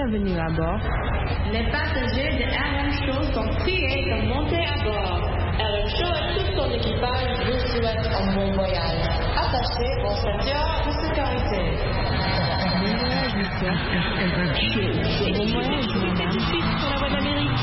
Bienvenue à bord. Les passagers de RM Show sont priés de monter à bord. RM Show et tout son équipage vous souhaitent un bon voyage. Attachez vos ceintures de sécurité. Bon voyage, monsieur. RM Show. Bon voyage, madame. Suite pour la voie d'Amérique.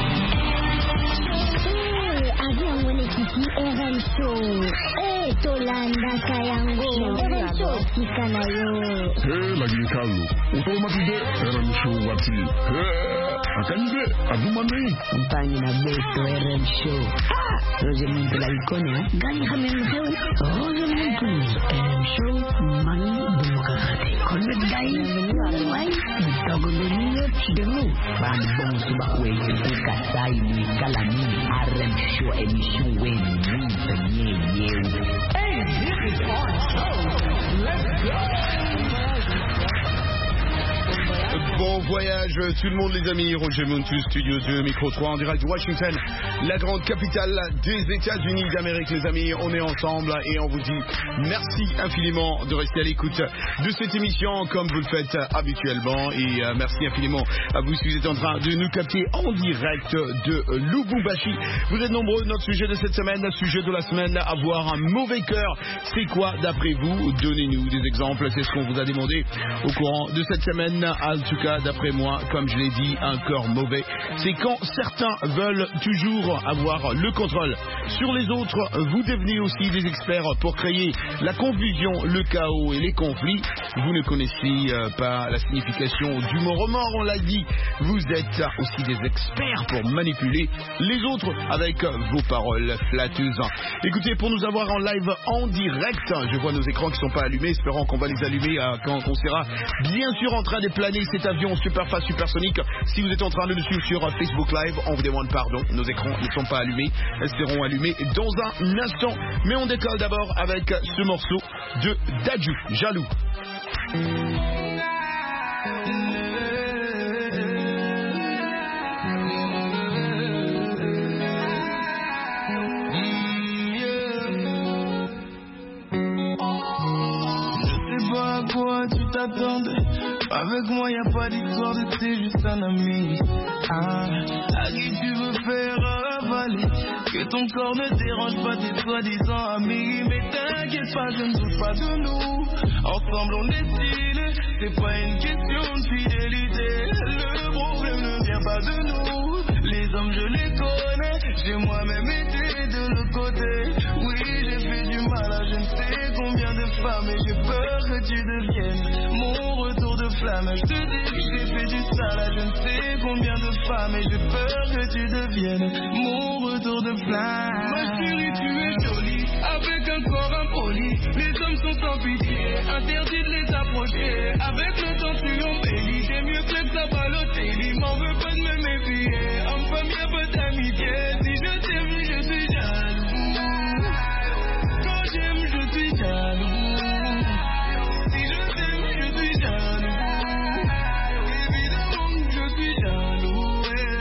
Avion mwenyekiti RM Show. Tolanda Kayango. RM Show Tikanayo. Lagi kalu. Automatisé RM Show wati. Akanibe adumani. Compagnie na beto RM Show. Roger Mintela ikonya. Gani hamemheu. Roger Mintela RM Show mani demokrati. Konnet gai. Mai. Togolonyo chidemu. Bambong subakwe kasai ni kalani. RM Show émission wen ni Hey, this is our show. Let's go. Bon voyage tout le monde les amis, Roger Montu, Studio 2, Micro 3 en direct de Washington, la grande capitale des États-Unis d'Amérique les amis, on est ensemble et on vous dit merci infiniment de rester à l'écoute de cette émission comme vous le faites habituellement et merci infiniment à vous si vous êtes en train de nous capter en direct de Lubumbashi. Vous êtes nombreux, notre sujet de cette semaine, sujet de la semaine, avoir un mauvais cœur, c'est quoi d'après vous? Donnez-nous des exemples, c'est ce qu'on vous a demandé au courant de cette semaine. En tout cas, d'après moi, comme je l'ai dit, un cœur mauvais, c'est quand certains veulent toujours avoir le contrôle sur les autres. Vous devenez aussi des experts pour créer la confusion, le chaos et les conflits. Vous ne connaissez pas la signification du mot remords, on l'a dit. Vous êtes aussi des experts pour manipuler les autres avec vos paroles flatteuses. Écoutez, pour nous avoir en live en direct, je vois nos écrans qui ne sont pas allumés, espérons qu'on va les allumer quand on sera bien sûr en train de planer cet avion super fast, supersonique. Si vous êtes en train de nous suivre sur Facebook Live, on vous demande pardon, nos écrans ne sont pas allumés, elles seront allumées dans un instant. Mais on décolle d'abord avec ce morceau de Dadju, Jaloux. Quoi tu t'attendais? Avec moi y'a pas d'histoire de t'es juste un ami. À qui tu veux faire avaler? Que ton corps ne dérange pas tes soi-disant amis. Mais t'inquiète pas, je ne doute pas de nous. Ensemble on est stylés, c'est pas une question de fidélité. Le problème ne vient pas de nous. Les hommes je les connais, j'ai moi-même été de l'autre côté. Oui j'ai fait du mal à je ne sais combien de femmes. Et j'ai peur que tu deviennes mon retour de flamme. Je te dis que j'ai fait du sale à je ne sais combien de femmes. Et j'ai peur que tu deviennes mon retour de flamme. Ma chérie tu es jolie, avec un corps impoli. Les hommes sont sans pitié, interdit de les approcher. Avec le temps tu embellis, t'es mieux que ça Balotelli. M'en veux pas de me méfier, homme-femme y'a pas d'amitié. Si je t'aime je suis jaloux. Quand j'aime je suis jaloux. Si je t'aime je suis jaloux. Évidemment que je suis jaloux.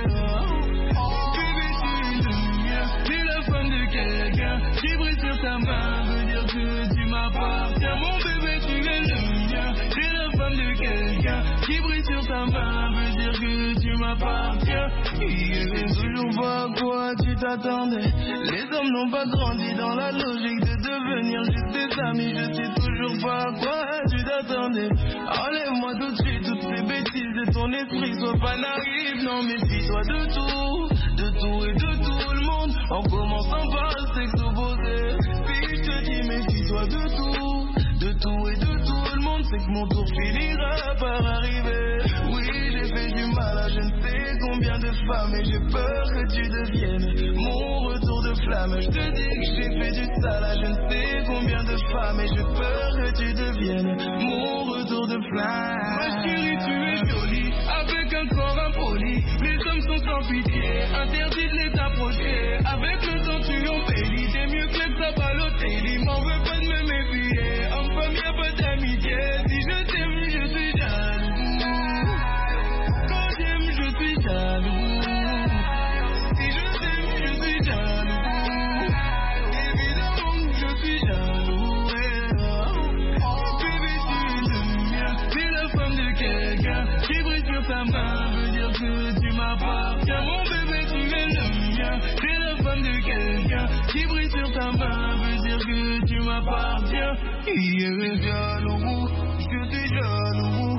Bébé tu es le mien, t'es la femme de quelqu'un. Qui brille sur ta main veut dire que tu m'appartiens. Mon bébé tu es le mien, t'es la femme de quelqu'un. Qui brille sur ta main veut dire que tu m'appartiens. Je sais toujours pas à quoi tu t'attendais. Les hommes n'ont pas grandi dans la logique de devenir juste des amis. Je sais toujours pas à quoi tu t'attendais. Enlève-moi tout de suite toutes ces bêtises de ton esprit. Sois pas naïf, non méfie-toi de tout et de tout le monde. En commençant par le sexe opposé. Puis je te dis méfie-toi de tout et de tout le monde. C'est que mon tour finira par arriver. Oui j'ai fait du mal à je ne sais combien de femmes. Et j'ai peur que tu deviennes mon retour de flamme. Je te dis que j'ai fait du sale à je ne sais combien de femmes. Et j'ai peur que tu deviennes mon retour de flamme. Ma chérie tu es jolie, avec un corps impoli. Les hommes sont sans pitié, interdit de les approcher. Avec le temps tu embellis, t'es mieux que ça Balotelli. M'en veux pas de me méfier, homme-femme y'a pas d'amitié. Si je t'aime je suis jaloux. Quand j'aime je suis jaloux. Si je t'aime je suis jaloux. Évidemment que je suis jaloux. Bébé tu es le mien, t'es la femme de quelqu'un. Qui brille sur ta ta main veut dire que tu m'appartiens. Mon bébé, tu es le mien. T'es la femme de quelqu'un qui brille sur ta main veut dire que tu m'appartiens. Il est jaloux, je suis jaloux.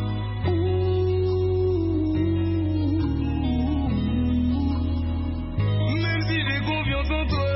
Même si j'ai confiance en toi.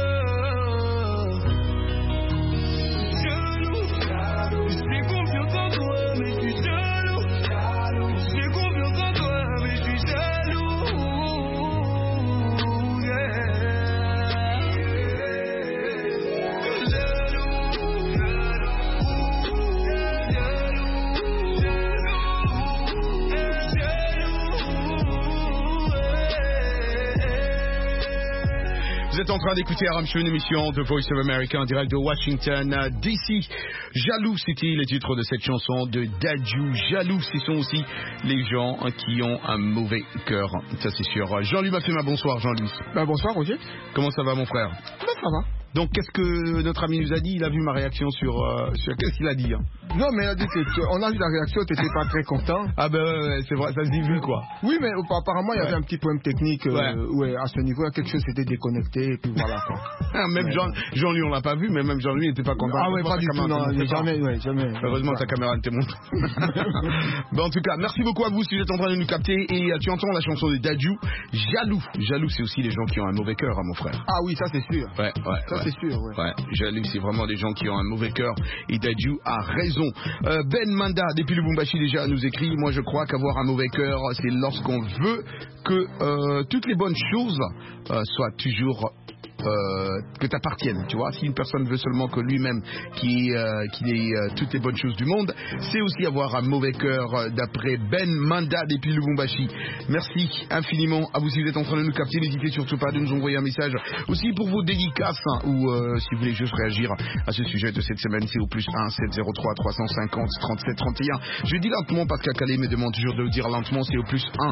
Vous êtes en train d'écouter RM Show, une émission de Voice of America en direct de Washington DC. Jaloux, c'était le titre de cette chanson de Dadju. Jaloux, ce sont aussi les gens qui ont un mauvais cœur, ça c'est sûr. Jean-Louis Mafema, bonsoir Jean-Louis. Bonsoir Roger. Comment ça va mon frère? Ça va. Donc qu'est-ce que notre ami nous a dit? Il a vu ma réaction sur qu'est-ce qu'il a dit hein? Non mais il a dit on a vu la réaction, t'étais pas très content. Ah ben ouais, c'est vrai, ça se dit vu quoi. Oui mais apparemment il y avait un petit problème technique ouais, à ce niveau, quelque chose s'était déconnecté et puis voilà quoi. Même Jean-Louis on l'a pas vu, mais même Jean-Louis n'était pas content. Ah ouais, pas du tout, non, jamais. Heureusement ta caméra ne te montre. Bon, en tout cas, merci beaucoup à vous si vous êtes en train de nous capter et tu entends la chanson de Dadju, Jaloux. Jaloux c'est aussi les gens qui ont un mauvais cœur mon frère. Ah oui, ça c'est sûr. Ouais. C'est sûr, ouais. Jaloux, c'est vraiment des gens qui ont un mauvais cœur et Dadju a raison. Ben Manda, depuis Lubumbashi déjà, nous écrit: moi je crois qu'avoir un mauvais cœur, c'est lorsqu'on veut que toutes les bonnes choses soient toujours que t'appartiennent, tu vois. Si une personne veut seulement que lui-même qu'il ait toutes les bonnes choses du monde, c'est aussi avoir un mauvais cœur, d'après Ben Manda depuis Lubumbashi. Merci infiniment à vous si vous êtes en train de nous capter. N'hésitez surtout pas de nous envoyer un message aussi pour vos dédicaces ou si vous voulez juste réagir à ce sujet de cette semaine, c'est au plus 1 703 350 37 31. Je dis lentement parce qu'Akale me demande toujours de le dire lentement, c'est au plus 1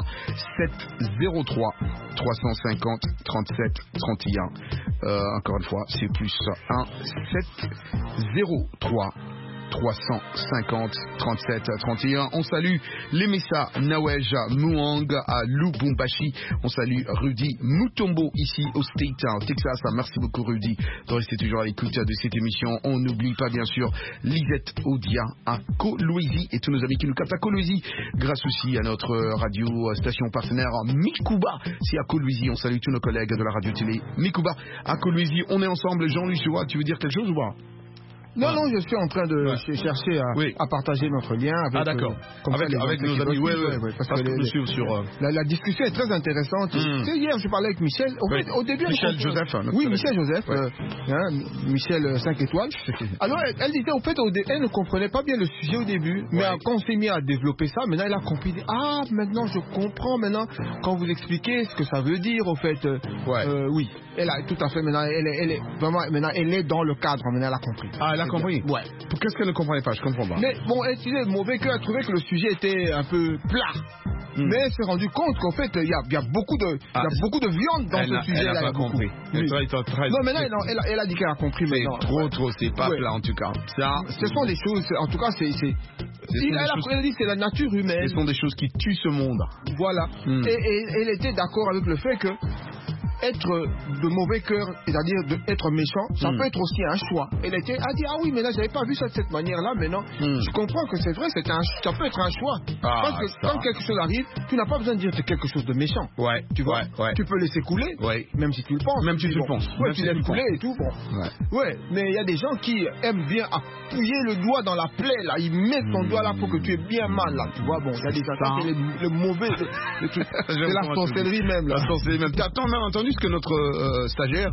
703 350 37 31. Encore une fois, c'est plus 1 703 350 37 31. On salue Lemessa Nawej Muang à Lubumbashi. On salue Rudy Mutombo ici au State, en Texas. Merci beaucoup Rudy de rester toujours à l'écoute de cette émission. On n'oublie pas bien sûr Lisette Odia à Kolwezi et tous nos amis qui nous captent à Kolwezi, grâce aussi à notre radio station partenaire Mikuba. C'est à Kolwezi. On salue tous nos collègues de la radio télé Mikuba à Kolwezi. On est ensemble. Jean-Louis, tu veux dire quelque chose ou pas? Non, je suis en train de chercher à partager notre lien avec, avec nos amis. Parce que sur la discussion est très intéressante. Hier, je parlais avec Michel. Au début, Michel Joseph. Michel Joseph. Michel 5 étoiles. Alors, elle disait, au fait, elle ne comprenait pas bien le sujet au début. Mais quand on s'est mis à développer ça, maintenant, elle a compris. Ah, maintenant, je comprends. Maintenant, quand vous expliquez ce que ça veut dire, au fait. Oui. Elle a tout à fait. Maintenant, elle est vraiment. Maintenant, elle est dans le cadre. Maintenant, elle a compris. Ah, elle a compris. Ouais. Qu'est-ce qu'elle ne comprenait pas? Je comprends pas. Mais bon, elle disait, mauvais cœur, elle trouvait que le sujet était un peu plat. Mais elle s'est rendu compte qu'en fait, il y a beaucoup de viande dans ce sujet-là. Elle n'a pas compris. Non, maintenant, elle a dit qu'elle a compris. C'est trop, c'est pas plat en tout cas. Ce sont des choses, en tout cas, elle a dit c'est la nature humaine. Ce sont des choses qui tuent ce monde. Voilà. Et elle était d'accord avec le fait que être de mauvais cœur, c'est-à-dire être méchant, ça peut être aussi un choix. Elle a dit oui, mais là j'avais pas vu ça de cette manière-là, mais non, je comprends que c'est vrai, ça peut être un choix. Parce que quand quelque chose arrive, tu n'as pas besoin de dire quelque chose de méchant. Ouais. Tu vois, tu peux laisser couler, même si tu le penses. Même si tu le penses. Ouais, tu laisses couler et tout. Bon. Ouais, mais il y a des gens qui aiment bien appuyer le doigt dans la plaie là, ils mettent ton doigt là pour que tu aies bien mal là. Tu vois, bon, il y a des gens qui le mauvais, c'est la sorcellerie même là. La sorcellerie même. T'as même entendu ce que notre stagiaire,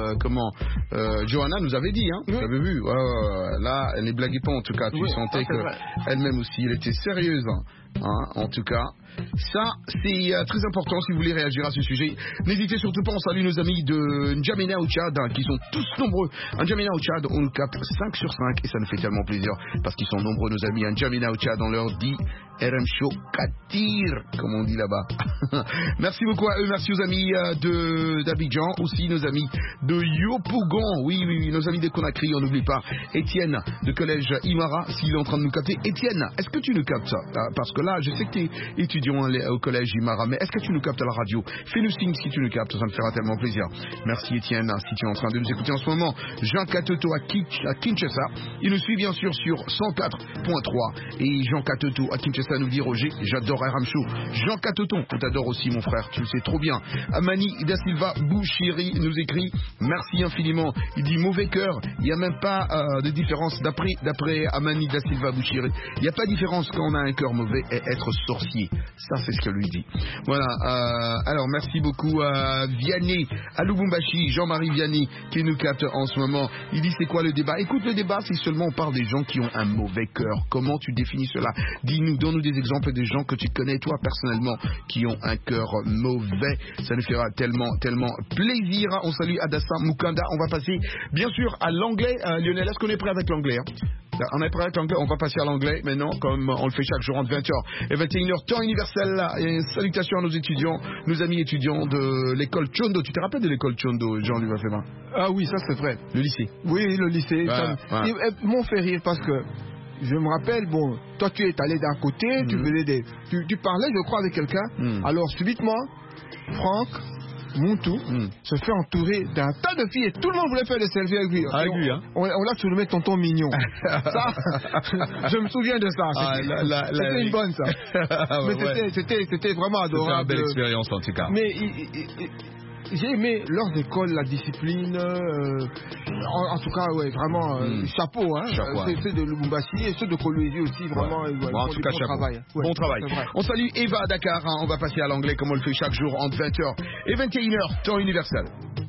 Johanna nous avait dit, hein. Vous avez vu, là, elle ne blaguait pas en tout cas. Tu sentais qu'elle-même aussi, elle était sérieuse. En tout cas, ça c'est très important si vous voulez réagir à ce sujet. N'hésitez surtout pas, on salue nos amis de N'Djamena au Tchad qui sont tous nombreux. N'Djamena au Tchad, on nous capte 5 sur 5 et ça nous fait tellement plaisir parce qu'ils sont nombreux nos amis. N'Djamena au Tchad, on leur dit RM Show Katir, comme on dit là-bas. Merci beaucoup à eux, merci aux amis d'Abidjan, aussi nos amis de Yopougon, oui, nos amis de Conakry, on n'oublie pas Étienne de collège Imara, s'il est en train de nous capter. Étienne, est-ce que tu nous captes? Parce que Là, je sais que tu es étudiant au collège Imara, mais est-ce que tu nous captes à la radio? Fais-nous signe si tu nous captes, ça me fera tellement plaisir. Merci Étienne, si tu es en train de nous écouter en ce moment. Jean Katoto à Kinshasa. Il nous suit bien sûr sur 104.3. Et Jean Katoto à Kinshasa nous dit Roger, j'adore RM Show. Jean Katoto, on t'adore aussi mon frère, tu le sais trop bien. Amani Da Silva Bouchiri nous écrit merci infiniment. Il dit mauvais cœur, il n'y a même pas de différence d'après Amani Da Silva Bouchiri. Il n'y a pas de différence quand on a un cœur mauvais et être sorcier. Ça c'est ce que lui dit. Voilà, alors merci beaucoup à Vianney, à Lubumbashi, Jean-Marie Vianney qui nous capte en ce moment. Il dit c'est quoi le débat? Écoute, le débat c'est seulement on parle des gens qui ont un mauvais cœur. Comment tu définis cela? Dis-nous, donne-nous des exemples des gens que tu connais toi personnellement qui ont un cœur mauvais. Ça nous fera tellement plaisir. On salue Adassa Mukanda. On va passer bien sûr à l'anglais. Lionel, est-ce qu'on est prêt avec l'anglais On est prêt avec l'anglais, on va passer à l'anglais maintenant, comme on le fait chaque jour entre 20h et 21h, temps universel. Et salutations à nos étudiants, nos amis étudiants de l'école Chondo. Tu te rappelles de l'école Chondo, Jean-Louis Vafema? Ah oui, ça c'est vrai. Le lycée. Oui, le lycée. Ils m'ont fait rire parce que je me rappelle, bon, toi tu es allé d'un côté, tu parlais, je crois, avec quelqu'un. Alors subitement, Franck Moutou se fait entourer d'un tas de filles et tout le monde voulait faire des selfies avec lui. Avec lui, hein. On l'a surnommé Tonton Mignon. Ça, je me souviens de ça. C'était une bonne, ça. Mais c'était vraiment adorable. C'était une belle expérience en tout cas. Mais j'ai aimé leurs écoles, la discipline. En tout cas, ouais, vraiment, chapeau. Hein. Ceux de Lubumbashi et ceux de Kolwezi aussi, vraiment. En tout cas, bon travail. Bon travail. On salue Eva à Dakar. Hein. On va passer à l'anglais comme on le fait chaque jour entre 20h et 21h, temps universel.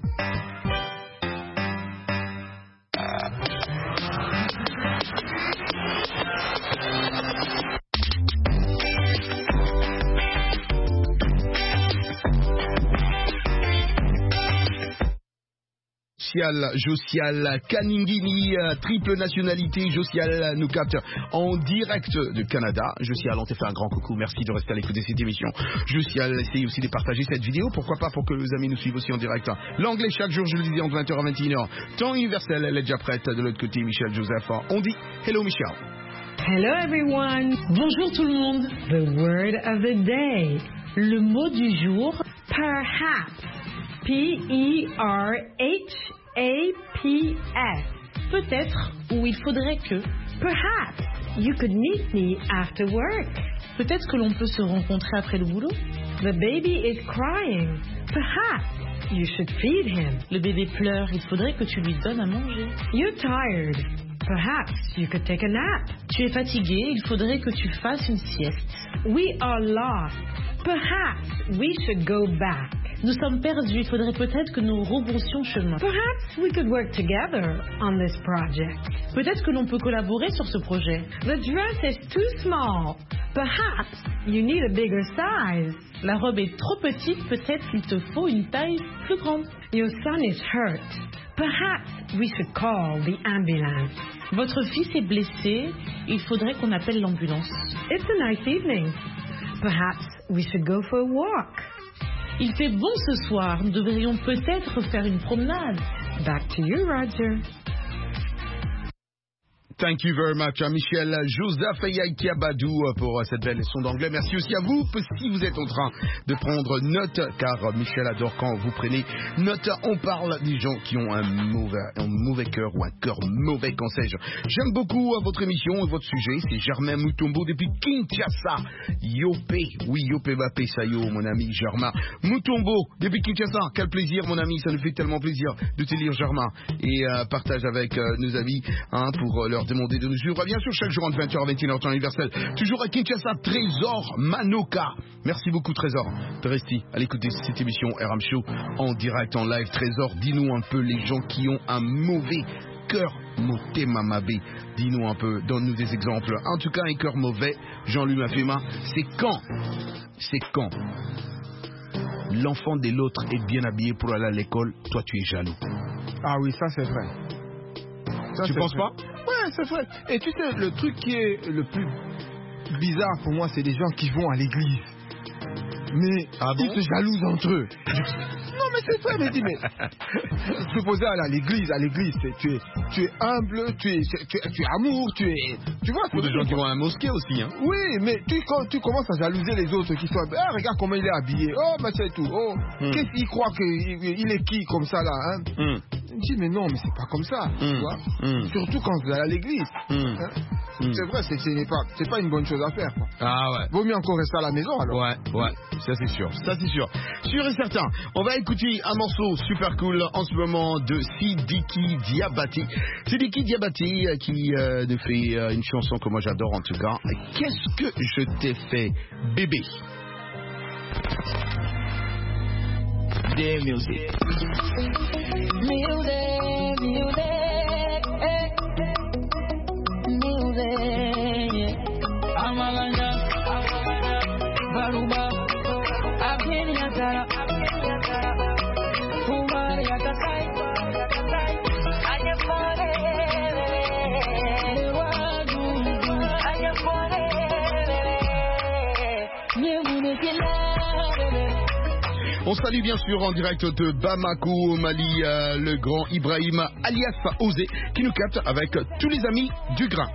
Josial Kaningini, triple nationalité. Josial nous capte en direct de Canada. Josial, on te fait un grand coucou. Merci de rester à l'écoute de cette émission. Josial, essayez aussi de partager cette vidéo. Pourquoi pas pour que les amis nous suivent aussi en direct. L'anglais chaque jour, je le disais, entre 20h à 21h. Temps universel, elle est déjà prête. De l'autre côté, Michel Joseph. On dit hello Michel. Hello everyone. Bonjour tout le monde. The word of the day. Le mot du jour, perhaps. P-E-R-H-A-P-S. Peut-être, ou il faudrait que. Perhaps you could meet me after work. Peut-être que l'on peut se rencontrer après le boulot. The baby is crying. Perhaps you should feed him. Le bébé pleure, il faudrait que tu lui donnes à manger. You're tired. Perhaps you could take a nap. Tu es fatigué, il faudrait que tu fasses une sieste. We are lost. Perhaps we should go back. Nous sommes perdus, il faudrait peut-être que nous rebroussions chemin. Perhaps we could work together on this project. Peut-être que l'on peut collaborer sur ce projet. The dress is too small. Perhaps you need a bigger size. La robe est trop petite, peut-être qu'il te faut une taille plus grande. Your son is hurt. Perhaps we should call the ambulance. Votre fils est blessé, il faudrait qu'on appelle l'ambulance. It's a nice evening. Perhaps we should go for a walk. Il fait bon ce soir, nous devrions peut-être faire une promenade. Back to you, Roger. Thank you very much à Michel Joseph Yaïkiabadou pour cette belle leçon d'anglais. Merci aussi à vous si vous êtes en train de prendre note, car Michel adore quand vous prenez note. On parle des gens qui ont un mauvais cœur ou un cœur mauvais, qu'en sais-je. J'aime beaucoup votre émission et votre sujet. C'est Germain Mutombo depuis Kinshasa. Yopé, oui, Yopé Bapé Sayo, mon ami Germain Mutombo depuis Kinshasa. Quel plaisir, mon ami, ça nous fait tellement plaisir de te lire, Germain. Et partage avec nos amis pour leur demander de nous suivre bien sûr chaque jour entre 20h et 21h temps universel. Toujours à Kinshasa, Trésor Manoka. Merci beaucoup Trésor de rester à l'écoute de cette émission RM Show en direct, en live. Trésor, dis-nous un peu les gens qui ont un mauvais cœur. Moté Mamabé, dis-nous un peu, donne-nous des exemples. En tout cas, un cœur mauvais, Jean-Louis Mafema, c'est quand l'enfant de l'autre est bien habillé pour aller à l'école, toi tu es jaloux. Ah oui, ça c'est vrai. Tu penses pas? Ouais, c'est vrai. Et tu sais, le truc qui est le plus bizarre pour moi, c'est les gens qui vont à l'église. Mais bon? ils se jalousent entre eux. Non, mais c'est vrai, mais dis, mais se poser à l'église, tu es humble, tu es amour, tu vois. Pour des gens qui vont à la mosquée aussi, hein. Oui, mais quand tu commences à jalouser les autres qui sont, regarde comment il est habillé, oh, mais c'est tout, oh, qu'est-ce qu'il croit qu'il est qui comme ça là, hein? Je dis, mais non, mais c'est pas comme ça, tu vois. Surtout quand vous allez à l'église. Hein? C'est vrai, c'est pas une bonne chose à faire, quoi. Ah ouais. Vaut mieux encore rester à la maison alors. Ouais, ça c'est sûr. Sûr et certain. On va écouter un morceau super cool en ce moment de Sidiki Diabati. Sidiki Diabati qui nous fait une chanson que moi j'adore en tout cas. Qu'est-ce que je t'ai fait, bébé? Day music. Amalanya, Baruba, Abhinyatara, Kumari Atakai, Ayapore, On salue bien sûr en direct de Bamako au Mali le grand Ibrahim alias Osé qui nous capte avec tous les amis du grain.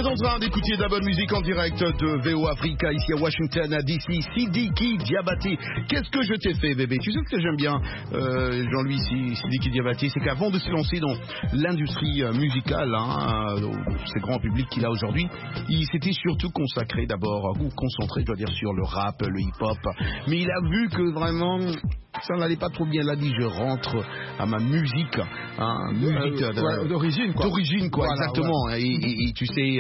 êtes en train d'écouter de la bonne musique en direct de VO Africa ici à Washington DC. Sidiki Diabaté, qu'est-ce que je t'ai fait, bébé? Tu sais ce que j'aime bien, Jean-Louis Sidiki Diabaté, c'est qu'avant de se lancer dans l'industrie musicale, ce grand public qu'il a aujourd'hui, il s'était surtout consacré d'abord, ou concentré, je dois dire, sur le rap, le hip-hop. Mais il a vu que vraiment ça n'allait pas trop bien. Là, dit, je rentre à ma musique, d'origine, quoi. D'origine, quoi, voilà, exactement. Ouais. Et tu sais,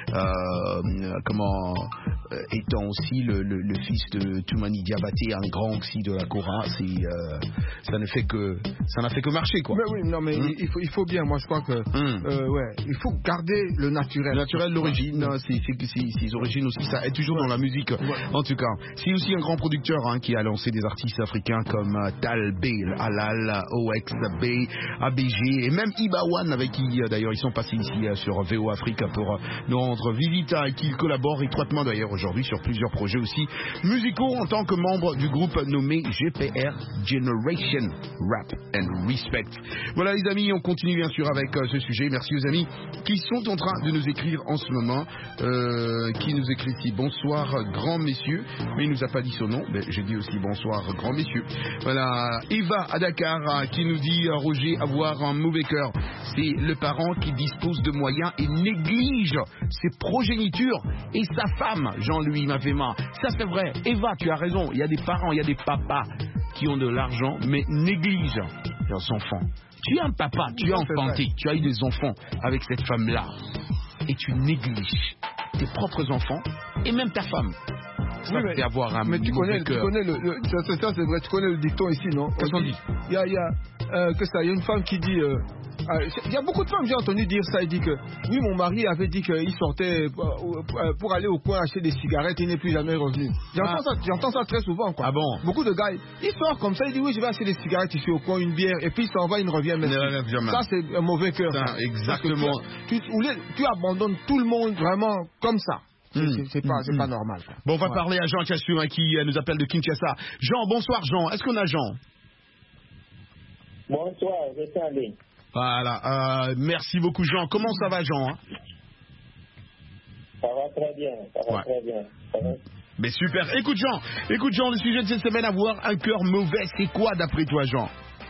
étant aussi le fils de Toumani Diabaté, un grand aussi de la Kora, ça n'a fait que marcher, quoi. Mais oui, non, mais il faut bien. Moi, je crois que il faut garder le naturel. Le naturel, l'origine, ses origines aussi, ça est toujours dans la musique. En tout cas, c'est aussi un grand producteur qui a lancé des artistes africains comme Tal B, Alal, OX B, ABG et même Ibawan, avec qui d'ailleurs ils sont passés ici sur VO Africa pour nous rendre visite, et qui collabore étroitement d'ailleurs aujourd'hui sur plusieurs projets aussi musicaux en tant que membre du groupe nommé GPR, Generation Rap and Respect. Voilà les amis, on continue bien sûr avec ce sujet. Merci aux amis qui sont en train de nous écrire en ce moment, qui nous écrit ici bonsoir grand messieurs, mais il nous a pas dit son nom, mais j'ai dit aussi bonsoir grand messieurs. Voilà, Eva à Dakar qui nous dit Roger, avoir un mauvais cœur, c'est le parent qui dispose de moyens et néglige ses progénitures et sa femme. Jean-Louis m'a fait marre. Ça c'est vrai, Eva, tu as raison, il y a des parents, il y a des papas qui ont de l'argent mais négligent leurs enfants. Tu es un papa, tu as enfanté, tu as eu des enfants avec cette femme-là et tu négliges tes propres enfants et même ta femme. Ça, c'est avoir un mais tu connais ça c'est vrai, tu connais le dicton ici, non? Qu'est-ce qu'on dit? Il y a une femme qui dit il y a beaucoup de femmes, j'ai entendu dire ça. Il dit que oui, mon mari avait dit qu'il sortait pour aller au coin acheter des cigarettes, il n'est plus jamais revenu. J'entends ça très souvent, quoi. Ah bon? Beaucoup de gars, ils sortent comme ça, ils disent oui, je vais acheter des cigarettes ici au coin, une bière, et puis il s'en va, il ne revient même plus. Ça c'est un mauvais cœur. Exactement. Tu abandonnes tout le monde vraiment comme ça. C'est pas normal. Bon, on va parler à Jean Chassou qui nous appelle de Kinshasa. Jean, bonsoir Jean. Est-ce qu'on a Jean? Bonsoir, je suis en ligne. Voilà, merci beaucoup Jean. Comment ça va Jean? Ça va très bien, très bien. Ça va. Mais super. Écoute Jean, le sujet de cette semaine, avoir un cœur mauvais, c'est quoi d'après toi Jean?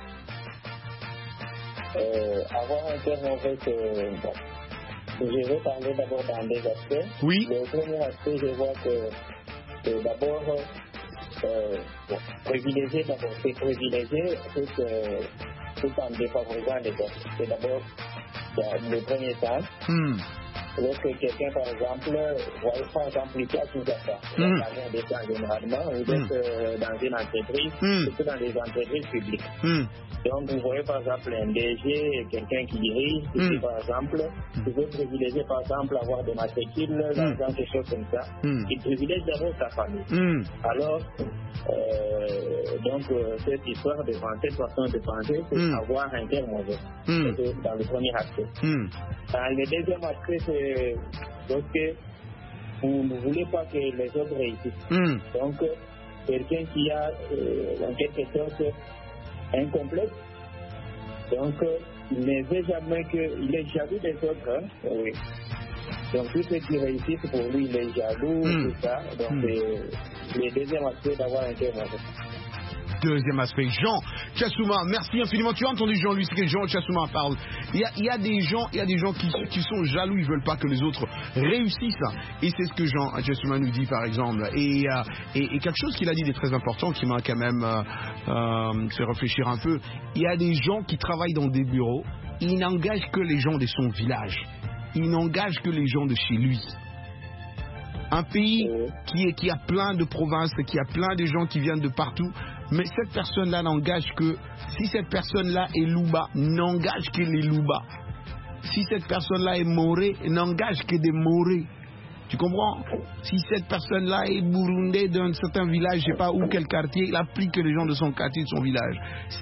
Avoir un cœur mauvais, c'est... Bon. Je vais parler d'abord dans des aspects. Oui. Le premier aspect, je vois que d'abord, privilégier, c'est privilégier tout en défavorisant les autres. C'est d'abord le premier temps. Lorsque quelqu'un, par exemple, il y a tout à ça. L'argent descend généralement, vous êtes dans une entreprise, surtout dans les entreprises publiques. Donc, vous voyez par exemple un DG, quelqu'un qui dirige, qui par exemple, qui veut privilégier par exemple avoir des matricules, dans quelque chose comme ça. Il privilège d'abord sa famille. Alors, donc, cette histoire de penser, cette façon de penser, c'est avoir un cœur mauvais. C'est dans le premier aspect. Dans le deuxième aspect, c'est parce que vous ne voulez pas que les autres réussissent. Donc, quelqu'un qui a en quelque sorte un complexe, donc il ne veut jamais qu'il est jaloux des autres. Oui. Donc tous ceux qui réussissent pour lui, il est jaloux, tout ça. Donc c'est le deuxième aspect d'avoir un cœur mauvais. Deuxième aspect, Jean Chassouma, merci infiniment. Tu as entendu Jean-Louis, ce que Jean Chassouma parle. Il y a des gens qui sont jaloux, ils veulent pas que les autres réussissent. Et c'est ce que Jean Chassouma nous dit par exemple. Et quelque chose qu'il a dit de très important, qui m'a quand même fait réfléchir un peu. Il y a des gens qui travaillent dans des bureaux, ils n'engagent que les gens de son village. Ils n'engagent que les gens de chez lui. Un pays qui a plein de provinces, qui a plein de gens qui viennent de partout, mais cette personne-là n'engage que, si cette personne-là est Louba, n'engage que les Louba. Si cette personne-là est Moré, n'engage que des Moré. Tu comprends? Si cette personne-là est Burundais d'un certain village, je sais pas où, quel quartier, il applique que les gens de son quartier, de son village.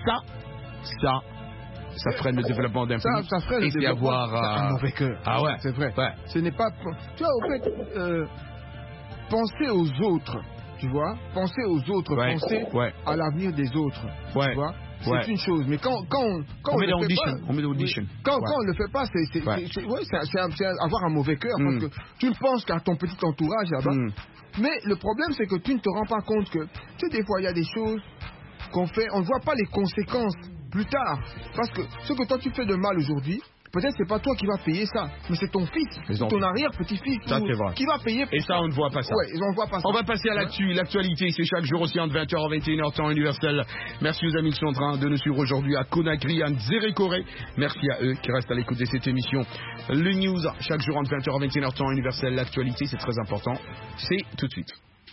Ça freine le développement d'un pays. Ça freine le développement. Un mauvais cœur. Ah ouais, c'est vrai. Ouais. Ce n'est pas... Tu vois, au fait, penser aux autres, tu vois, penser aux autres, penser à l'avenir des autres, tu vois. c'est une chose. Mais quand on met l'audition. On met l'audition. Quand on ne le fait pas, c'est avoir un mauvais cœur. Parce que tu ne penses qu'à ton petit entourage là-bas. Mais le problème, c'est que tu ne te rends pas compte que, tu sais, des fois, il y a des choses qu'on fait, on ne voit pas les conséquences plus tard. Parce que ce que toi tu fais de mal aujourd'hui, peut-être c'est pas toi qui vas payer ça, mais c'est ton fils, ton arrière-petit-fils qui va payer. Et ça, on ne voit pas ça. Ouais, on voit pas ça. On va passer à l'actualité, c'est chaque jour aussi entre 20h et 21h temps universel. Merci aux amis qui sont en train de nous suivre aujourd'hui à Conakry, à Nzérékoré. Merci à eux qui restent à l'écoute de cette émission. Le news, chaque jour entre 20h et 21h temps universel. L'actualité, c'est très important. C'est tout de suite.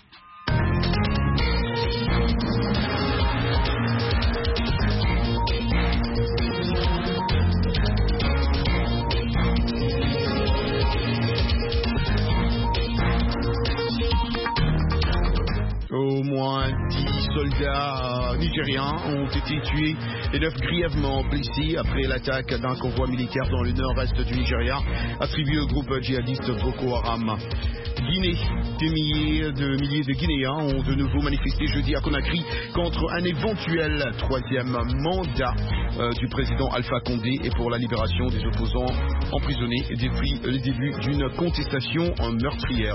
Au moins 10 soldats nigériens ont été tués et 9 grièvement blessés après l'attaque d'un convoi militaire dans le nord-est du Nigeria, attribué au groupe djihadiste Boko Haram. Guinée, des milliers de Guinéens ont de nouveau manifesté jeudi à Conakry contre un éventuel troisième mandat du président Alpha Condé et pour la libération des opposants emprisonnés depuis le début d'une contestation meurtrière.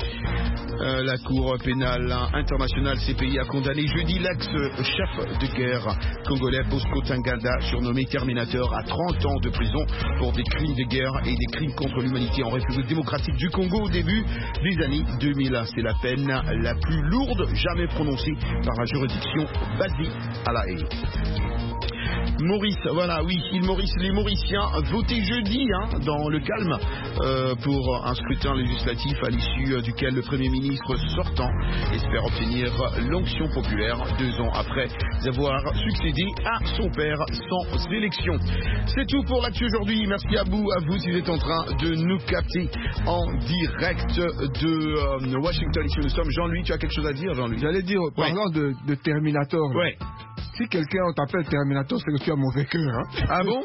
La Cour pénale internationale CPI a condamné jeudi l'ex-chef de guerre congolais Bosco Ntaganda, surnommé Terminator, à 30 ans de prison pour des crimes de guerre et des crimes contre l'humanité en République démocratique du Congo au début des années 2000. C'est la peine la plus lourde jamais prononcée par la juridiction basée à La Haye. Maurice, voilà, oui, les Mauriciens votaient jeudi dans le calme pour un scrutin législatif à l'issue duquel le Premier ministre sortant espère obtenir l'onction populaire 2 ans après avoir succédé à son père sans élection. C'est tout pour l'actu aujourd'hui. Merci à vous si vous êtes en train de nous capter en direct de Washington. Ici nous sommes. Jean-Louis, tu as quelque chose à dire, Jean-Louis? J'allais dire, parlant de Terminator. Ouais. Si quelqu'un t'appelle Terminator, c'est que tu as mauvais cœur. Ah bon?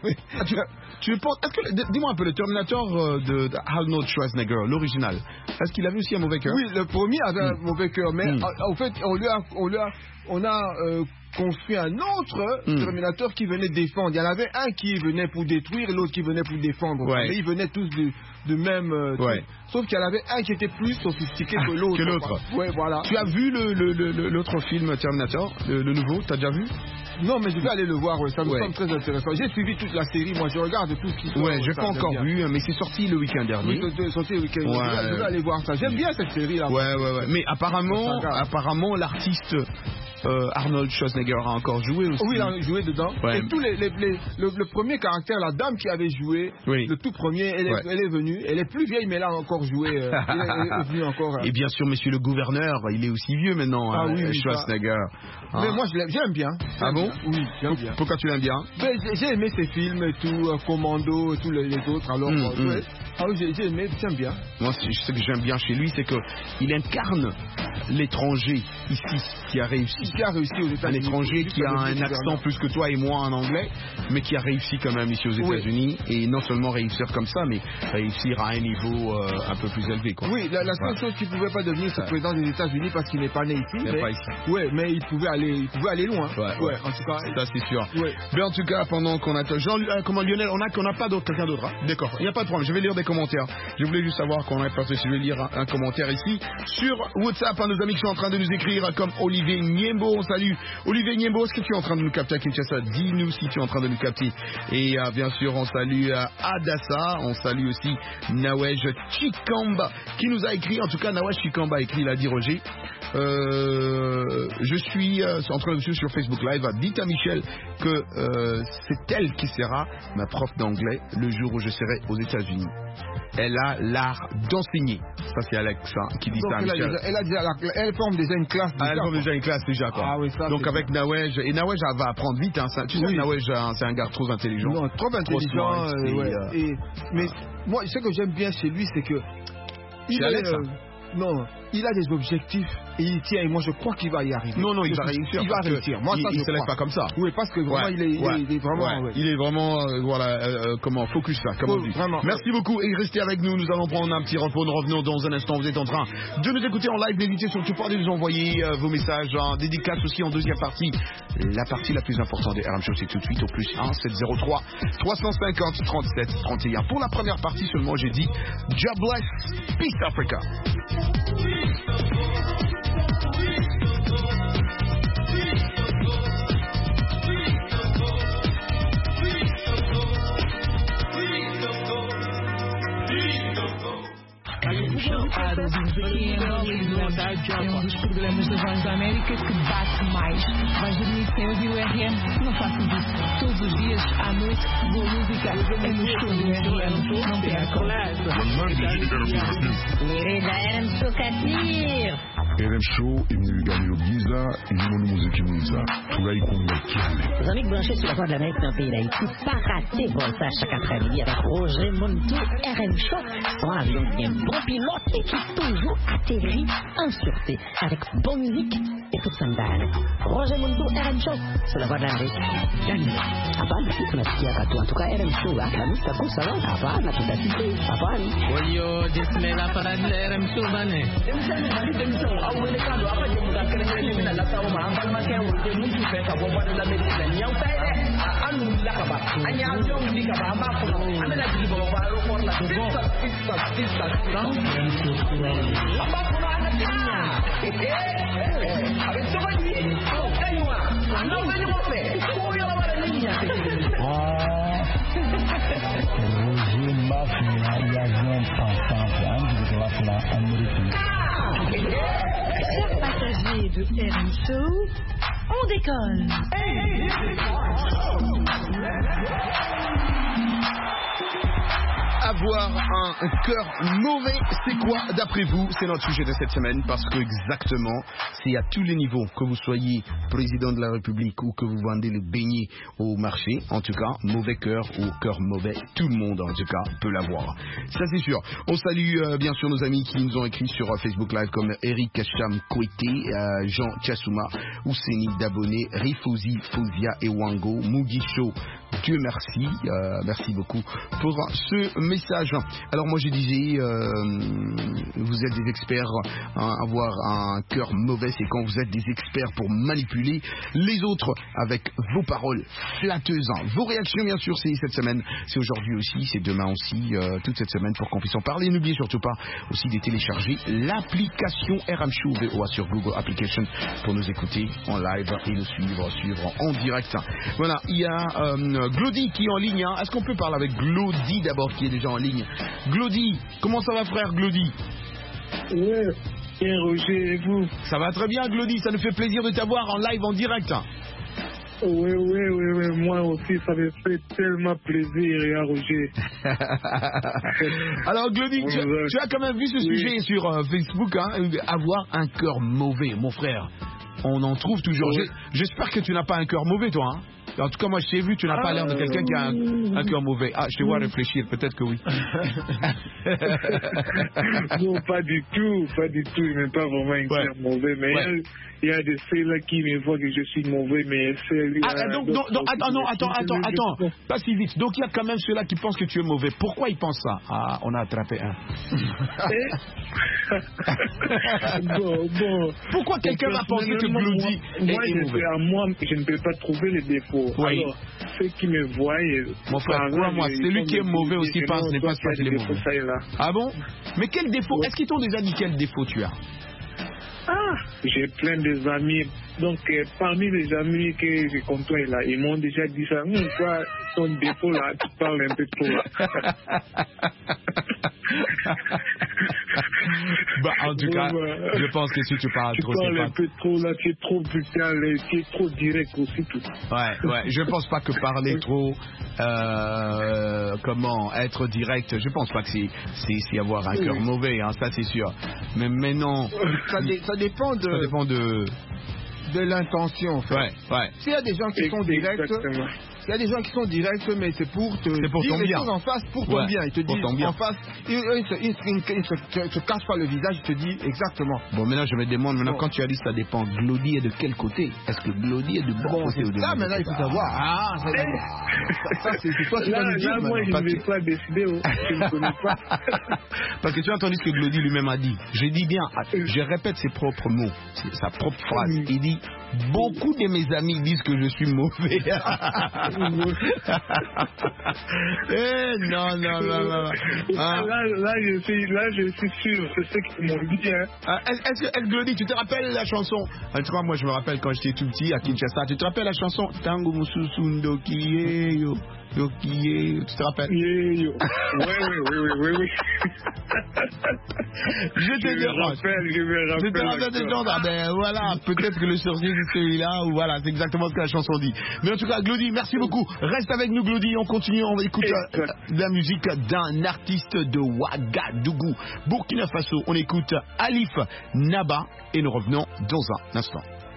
Tu penses, dis-moi un peu, le Terminator de Arnold Schwarzenegger, l'original, est-ce qu'il avait aussi un mauvais cœur? Oui, le premier avait un mauvais cœur, mais en fait, on a construit un autre Terminator qui venait défendre. Il y en avait un qui venait pour détruire, l'autre qui venait pour défendre. Ouais. Mais ils venaient tous de même. Sauf qu'il y en avait un qui était plus sophistiqué que l'autre. Ouais, voilà. Tu as vu l'autre film Terminator, le nouveau? T'as déjà vu? Non, mais je vais aller le voir. Ça me semble très intéressant. J'ai suivi toute la série. Moi, je regarde tout ce qui se passe. Ouais, j'ai pas encore vu, mais c'est sorti le week-end dernier. Oui, c'est sorti le week-end dernier. Je vais aller voir ça. J'aime bien cette série-là. Ouais. Mais apparemment, l'artiste Arnold Schwarzenegger a encore joué aussi. Oui, il a joué dedans. Ouais. Et tous le premier caractère, la dame qui avait joué, le tout premier, elle est venue. Elle est plus vieille, mais elle a encore joué. Elle est venue encore. Et bien sûr, monsieur le gouverneur, il est aussi vieux maintenant, Schwarzenegger. Mais moi, j'aime bien. Ah bon? Oui, j'aime bien. Pourquoi tu l'aimes bien? J'ai aimé ses films et tout, Commando et tous les autres. Alors, j'ai aimé, j'aime bien. Moi, ce que j'aime bien chez lui, c'est qu'il incarne l'étranger ici qui a réussi. Aux États-Unis. Un étranger qui a un accent plus que toi et moi en anglais, mais qui a réussi quand même ici aux États-Unis. Et non seulement réussir comme ça, mais réussir à un niveau un peu plus élevé, quoi. Oui, la seule chose qu'il ne pouvait pas devenir, c'est président des États-Unis parce qu'il n'est pas né ici. Pas ici. Ouais, mais il pouvait aller loin. Ouais, en tout cas. Ça, c'est sûr. Ouais. Mais en tout cas, pendant qu'on attend, Lionel, on n'a pas quelqu'un d'autre. D'accord, il n'y a pas de problème. Je vais lire des commentaires. Je voulais juste savoir qu'on a passé. Je vais lire un commentaire ici sur WhatsApp. Nos amis qui sont en train de nous écrire, comme Olivier Niembo. On salue Olivier Niembo. Est-ce que tu es en train de nous capter à Kinshasa? Dis-nous si tu es en train de nous capter. Et bien sûr, on salue Adassa. On salue aussi Nawej Chikamba qui nous a écrit. En tout cas, Nawej Chikamba a écrit, il a dit Roger. Je suis en train de suivre sur Facebook Live. Dites à Michel que c'est elle qui sera ma prof d'anglais le jour où je serai aux États-Unis. Elle a l'art d'enseigner. Ça, c'est Alexa qui dit ça à Michel. Elle forme déjà une classe. Elle forme déjà une classe déjà, quoi. Ah, oui, ça, donc avec Nawej, et Nawej va apprendre vite. Tu sais, Nawej, c'est un gars trop intelligent. Non, trop intelligent. Mais moi, ce que j'aime bien chez lui, c'est que il est. Non. il a des objectifs et il tient. Et moi, je crois qu'il va y arriver. Non, il va réussir. Il va réussir. Moi, ça, il ne se laisse pas comme ça. Oui, parce que vraiment, il est vraiment... Il est vraiment, focus là, comme on dit. Vraiment. Merci beaucoup et restez avec nous. Nous allons prendre un petit repos. Nous revenons dans un instant. Vous êtes en train de nous écouter en live. N'hésitez surtout pas de nous envoyer vos messages. Dédicace aussi en deuxième partie. La partie la plus importante des RM Show, c'est tout de suite au plus 1 703 350 37 31. Pour la première partie seulement, j'ai dit God bless, Peace Africa. É dos programas da Voz da América que bate mais. Vais dormir sem ouvir o RM? Não faças isso. Todos os dias, à noite, boa música é no show do RM. Não percam. RM Show Katir. RM Show imeganyiro byiza irimo n'umuziki mwiza turayikunda cyane. Jean-Luc Blanchet sur la Voix de l'Amérique dans le pays d'Haïti. Pas rater Volta chaque après-midi avec Roger Montou. RM Show. Son avion qui est un bon pilote et qui toujours atterrit en sûreté avec bonne musique et tout ça me Roger Montou, RM Show sur la Voix de l'Amérique. Hapana, si tunasikia katu. En tout cas, RM Show, la musique à ça va. Hapana, tutasikia. Hapana. Oyo, disme la parade de RM Show, bane. Chers passagers de RM Show, on décolle. Avoir un cœur mauvais, c'est quoi d'après vous? C'est notre sujet de cette semaine parce que exactement, c'est à tous les niveaux, que vous soyez président de la République ou que vous vendez le beignet au marché, en tout cas, mauvais cœur ou cœur mauvais, tout le monde en tout cas peut l'avoir. Ça c'est sûr. On salue bien sûr nos amis qui nous ont écrit sur Facebook Live comme Eric Kacham Kouete, Jean Tchassouma, Ouseni Daboné, Rifouzi, Fouzia et Wango, Mugi Show. Dieu merci, merci beaucoup pour ce message. Alors moi je disais, vous êtes des experts, avoir un cœur mauvais, c'est quand vous êtes des experts pour manipuler les autres avec vos paroles flatteuses. Vos réactions bien sûr, c'est cette semaine, c'est aujourd'hui aussi, c'est demain aussi, toute cette semaine pour qu'on puisse en parler. N'oubliez surtout pas aussi de télécharger l'application RM Show VOA sur Google Application pour nous écouter en live et nous suivre en direct. Voilà, il y a Glody qui est en ligne. Est-ce qu'on peut parler avec Glody d'abord qui est déjà en ligne? Glody, comment ça va frère Glody? Ouais, bien Roger, et vous? Ça va très bien Glody, ça nous fait plaisir de t'avoir en live en direct. Oui, moi aussi, ça me fait tellement plaisir, Roger. Alors Glody, tu as quand même vu ce sujet sur Facebook, avoir un cœur mauvais, mon frère. On en trouve toujours. J'espère que tu n'as pas un cœur mauvais, toi. En tout cas, moi, je t'ai vu, tu n'as pas l'air de quelqu'un qui a un cœur mauvais. Ah, je te vois réfléchir, peut-être que oui. Non, pas du tout. Il n'est pas vraiment un cœur mauvais, mais il y a des ceux-là qui me voient que je suis mauvais, mais attends, pas si vite. Donc, il y a quand même ceux-là qui pensent que tu es mauvais. Pourquoi ils pensent ça? Ah, on a attrapé un. Bon. Pourquoi quelqu'un va penser que Glody est mauvais? Moi, je ne peux pas trouver les défauts. Oui. Alors, ceux qui me voient... Mon frère, crois-moi, celui qui est mauvais aussi pense, n'est pas qu'il est mauvais. Ah bon? Mais quel défaut? Est-ce qu'ils t'ont déjà dit quel défaut tu as? J'ai plein d'amis. Donc, parmi les amis que je côtoie là, ils m'ont déjà dit ça. Toi, ton défaut là, tu parles un peu trop là. En tout cas, je pense que si tu parles trop, c'est pas... un peu trop là, tu es trop brutal, tu es trop direct aussi tout. Ouais, je pense pas que parler trop, être direct, je pense pas que c'est avoir un cœur mauvais, ça c'est sûr. Mais non. Ça dépend de l'intention en fait. Ouais. S'il y a des gens qui sont directs, Il y a des gens qui sont directs, mais c'est pour te dire les choses en face, pour ton bien. Ils te disent en face, ils ne se cachent pas le visage, ils te disent exactement. Bon, maintenant je me demande, quand tu as dit ça dépend, Glody est de quel côté? Est-ce que Glody est de bon côté ou de là, maintenant il faut savoir. Ça c'est toi qui vas nous dire. Là, moi je ne vais pas décider, je ne connais pas. Parce que tu as entendu ce que Glody lui-même a dit. Je dis bien, je répète ses propres mots, sa propre phrase. Il dit, beaucoup de mes amis disent que je suis mauvais. Non. Là, je suis sûr, c'est ce qu'ils m'ont dit. Est-ce Glody, tu te rappelles la chanson? En tout cas, moi je me rappelle quand j'étais tout petit à Kinshasa. Tu te rappelles la chanson Tango Mususundo Kiyeyo? Tu te rappelles? Oui. Je te rappelle de genre, ben voilà, peut-être que le sursis c'est celui-là, ou voilà, c'est exactement ce que la chanson dit. Mais en tout cas, Glody, merci beaucoup. Reste avec nous, Glody, on continue, on écoute la musique d'un artiste de Ouagadougou, Burkina Faso. On écoute Alif Naba et nous revenons dans un instant.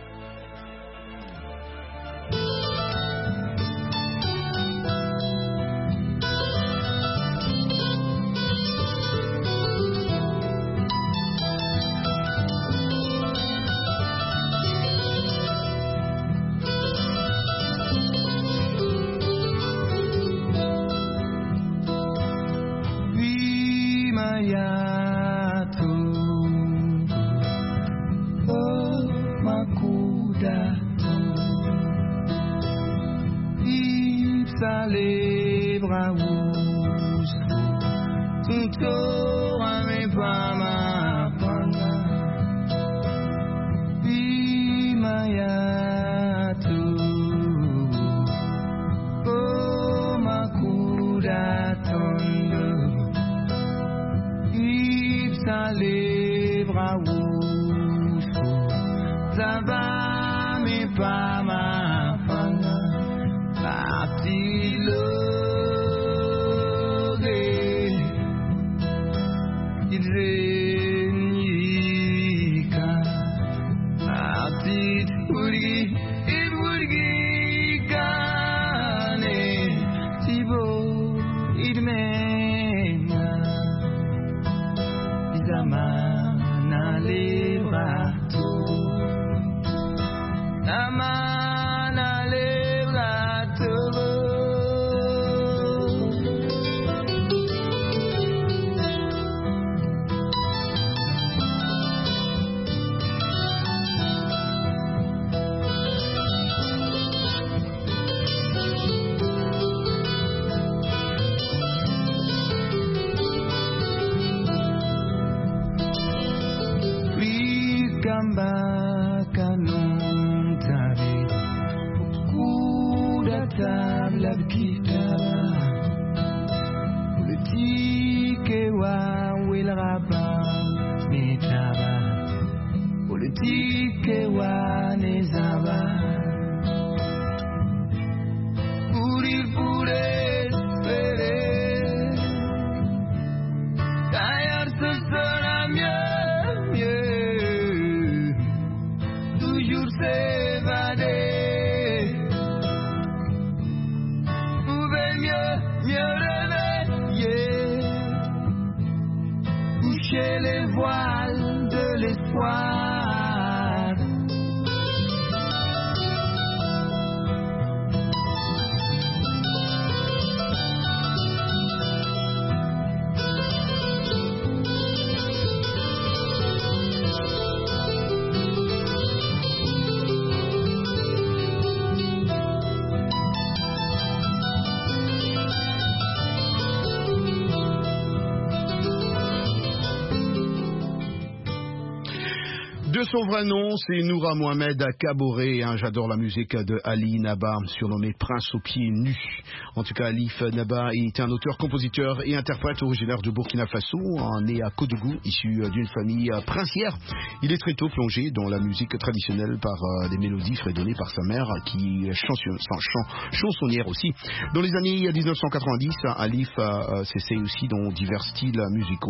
De son vrai nom, c'est Noura Mohamed Kaboré. J'adore la musique de Ali Naba, surnommé Prince aux pieds nus. En tout cas, Alif Naba est un auteur, compositeur et interprète originaire de Burkina Faso, né à Kodougou, issu d'une famille princière. Il est très tôt plongé dans la musique traditionnelle par des mélodies fredonnées par sa mère, qui est chansonnière aussi. Dans les années 1990, Alif s'essaye aussi dans divers styles musicaux.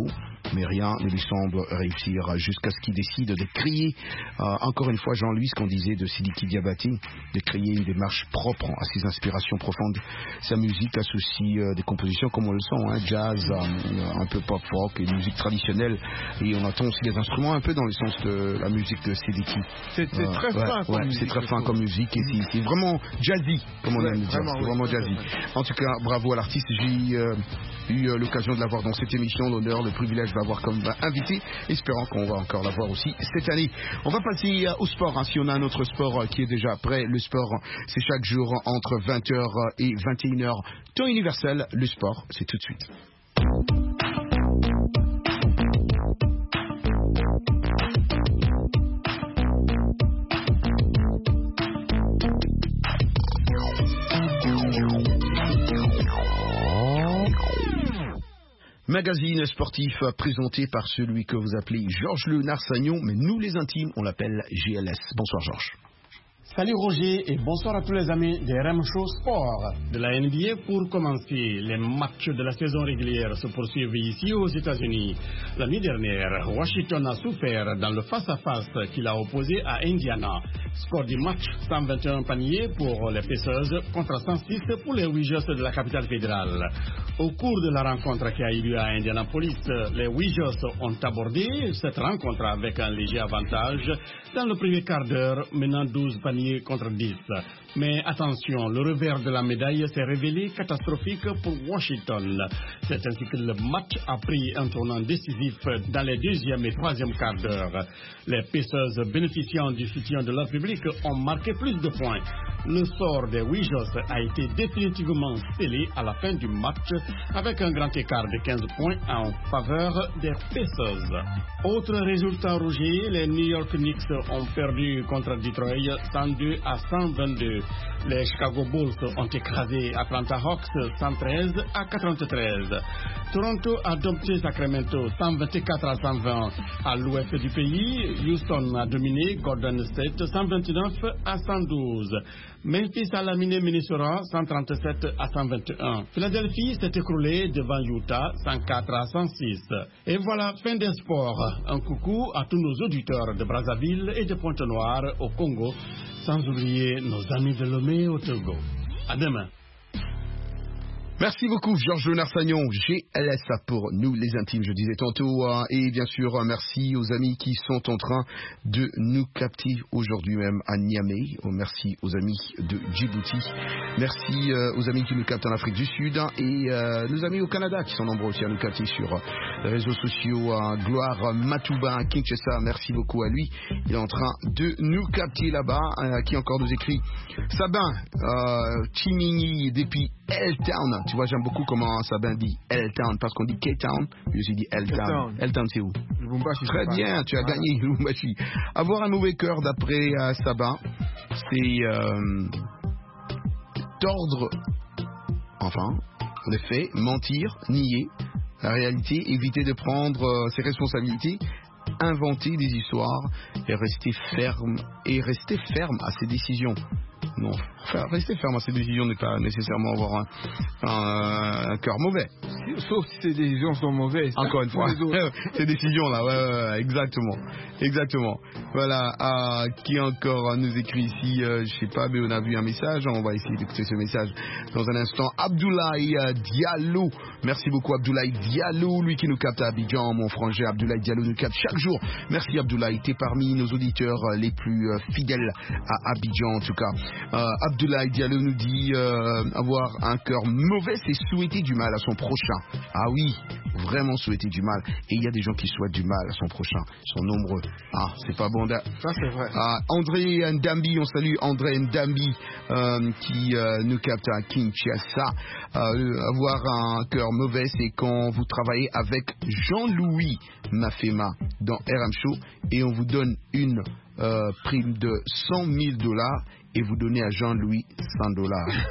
mais rien ne lui semble réussir jusqu'à ce qu'il décide de créer, encore une fois Jean-Louis, ce qu'on disait de Sidiki Diabaté, de créer une démarche propre à ses inspirations profondes. Sa musique associe des compositions comme on le sent, jazz, un peu pop-rock et musique traditionnelle, et on entend aussi des instruments un peu dans le sens de la musique de Sidiki. C'est très fin comme musique. C'est très fin comme musique et c'est vraiment jazzy, comme on aime le dire. C'est vraiment jazzy. En tout cas, bravo à l'artiste. J'ai eu l'occasion de l'avoir dans cette émission, l'honneur, le privilège de l'avoir comme invité, espérant qu'on va encore l'avoir aussi cette année. On va passer au sport, si on a un autre sport qui est déjà prêt. Le sport, c'est chaque jour entre 20h et 21h, temps universel. Le sport, c'est tout de suite. Magazine sportif présenté par celui que vous appelez Georges Le Narsagnon, mais nous les intimes, on l'appelle GLS. Bonsoir Georges. Salut Roger et bonsoir à tous les amis des RM Show Sport. De la NBA pour commencer, les matchs de la saison régulière se poursuivent ici aux États-Unis. La nuit dernière, Washington a souffert dans le face-à-face qu'il a opposé à Indiana. Score du match, 121 paniers pour les Pacers contre 106 pour les Wizards de la capitale fédérale. Au cours de la rencontre qui a eu lieu à Indianapolis, les Wizards ont abordé cette rencontre avec un léger avantage dans le premier quart d'heure, menant 12 paniers contre 10. Mais attention, le revers de la médaille s'est révélé catastrophique pour Washington. C'est ainsi que le match a pris un tournant décisif dans les deuxième et troisième quarts d'heure. Les Pacers, bénéficiant du soutien de leur public, ont marqué plus de points. Le sort des Wizards a été définitivement scellé à la fin du match avec un grand écart de 15 points en faveur des Pacers. Autre résultat, Roger, les New York Knicks ont perdu contre Detroit 102 à 122. Les Chicago Bulls ont écrasé Atlanta Hawks 113 à 93. Toronto a dompté Sacramento 124 à 120. À l'ouest du pays, Houston a dominé Golden State 129 à 112. Memphis a laminé Minnesota 137 à 121. Philadelphie s'est écroulé devant Utah 104 à 106. Et voilà, fin des sports. Un coucou à tous nos auditeurs de Brazzaville et de Pointe-Noire au Congo, sans oublier nos amis de Lomé au Togo. À demain. Merci beaucoup Georges Narsagnon, GLS pour nous les intimes, je disais tantôt, et bien sûr merci aux amis qui sont en train de nous capter aujourd'hui même à Niamey, merci aux amis de Djibouti, merci aux amis qui nous captent en Afrique du Sud et nos amis au Canada qui sont nombreux aussi à nous capter sur les réseaux sociaux, Gloire Matouba Kinshasa, merci beaucoup à lui, il est en train de nous capter là-bas, qui encore nous écrit Sabin, Chimini depuis L-Town. Tu vois, j'aime beaucoup comment Sabin dit L-Town, parce qu'on dit K-Town, je suis dit L-Town. L-Town, c'est où? Très bien, tu as gagné Lubumbashi. Avoir un mauvais cœur, d'après Sabin, c'est tordre, enfin, en effet, mentir, nier la réalité, éviter de prendre ses responsabilités, inventer des histoires et rester ferme à ses décisions. Non, rester ferme à ses décisions n'est pas nécessairement avoir un cœur mauvais. Sauf si ces décisions sont mauvaises. Encore une fois, ces décisions-là, ouais, exactement. Voilà, qui encore nous écrit ici, je sais pas, mais on a vu un message, on va essayer d'écouter ce message dans un instant. Abdoulaye Diallo, merci beaucoup Abdoulaye Diallo, lui qui nous capte à Abidjan, mon frangin Abdoulaye Diallo nous capte chaque jour. Merci Abdoulaye, t'es parmi nos auditeurs les plus fidèles à Abidjan en tout cas. Abdoulaye Diallo nous dit avoir un cœur mauvais, c'est souhaiter du mal à son prochain. Ah oui, vraiment souhaiter du mal. Et il y a des gens qui souhaitent du mal à son prochain. Ils sont nombreux. Ah, c'est pas bon. Ça, c'est vrai. André Ndambi, on salue André Ndambi qui nous capte à Kinshasa. Avoir un cœur mauvais, c'est quand vous travaillez avec Jean-Louis Mafema dans RM Show et on vous donne une prime de $100,000 et vous donnez à Jean-Louis $100.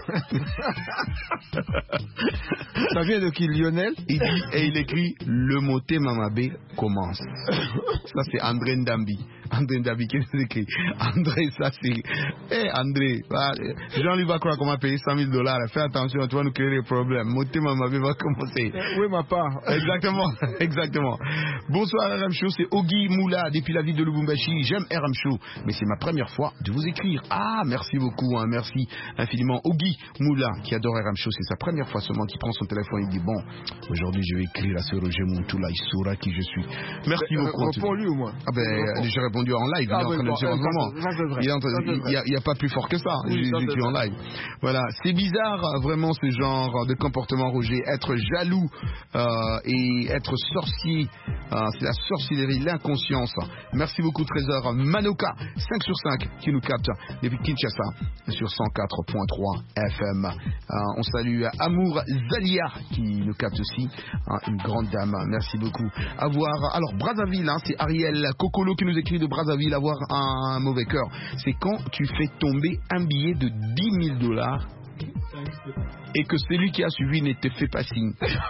Ça vient de qui, Lionel? Il dit, et il écrit, le moté Mamabé commence. Ça, c'est André Ndambi. André Ndambi qui nous écrit. André, ça c'est... André, Jean-Louis va croire qu'on va payer $100 000. Fais attention, tu vas nous créer des problèmes. Moté Mamabé va commencer. Oui, ma part. Exactement, exactement. Bonsoir RM Show, c'est Ogi Moula depuis la ville de Lubumbashi. J'aime RM Show, mais c'est ma première fois de vous écrire. Ah, merci beaucoup, hein, merci infiniment. Ogi Moula, qui adore RM Show, c'est sa première fois seulement qu'il prend son téléphone et dit bon, aujourd'hui je vais écrire à ce Roger Montoula, il saura qui je suis. Merci beaucoup. Réponds-lui au moins. Ah ben, j'ai répondu en live, il est en train de le dire en ce moment. Il n'y a pas plus fort que ça, j'écris en live. Voilà, c'est bizarre vraiment ce genre de comportement, Roger. Être jaloux et être sorcier, c'est la sorcellerie, l'inconscience. Merci beaucoup Trésor. Manoka, 5 sur 5 qui nous capte depuis Kinshasa sur 104.3 FM. On salue Amour Zalia qui nous capte aussi, une grande dame. Merci beaucoup. Alors Brazzaville, c'est Ariel Kokolo qui nous écrit de Brazzaville. Avoir un mauvais cœur, c'est quand tu fais tomber un billet de $10 000 et que celui qui a suivi ne te fait pas signe.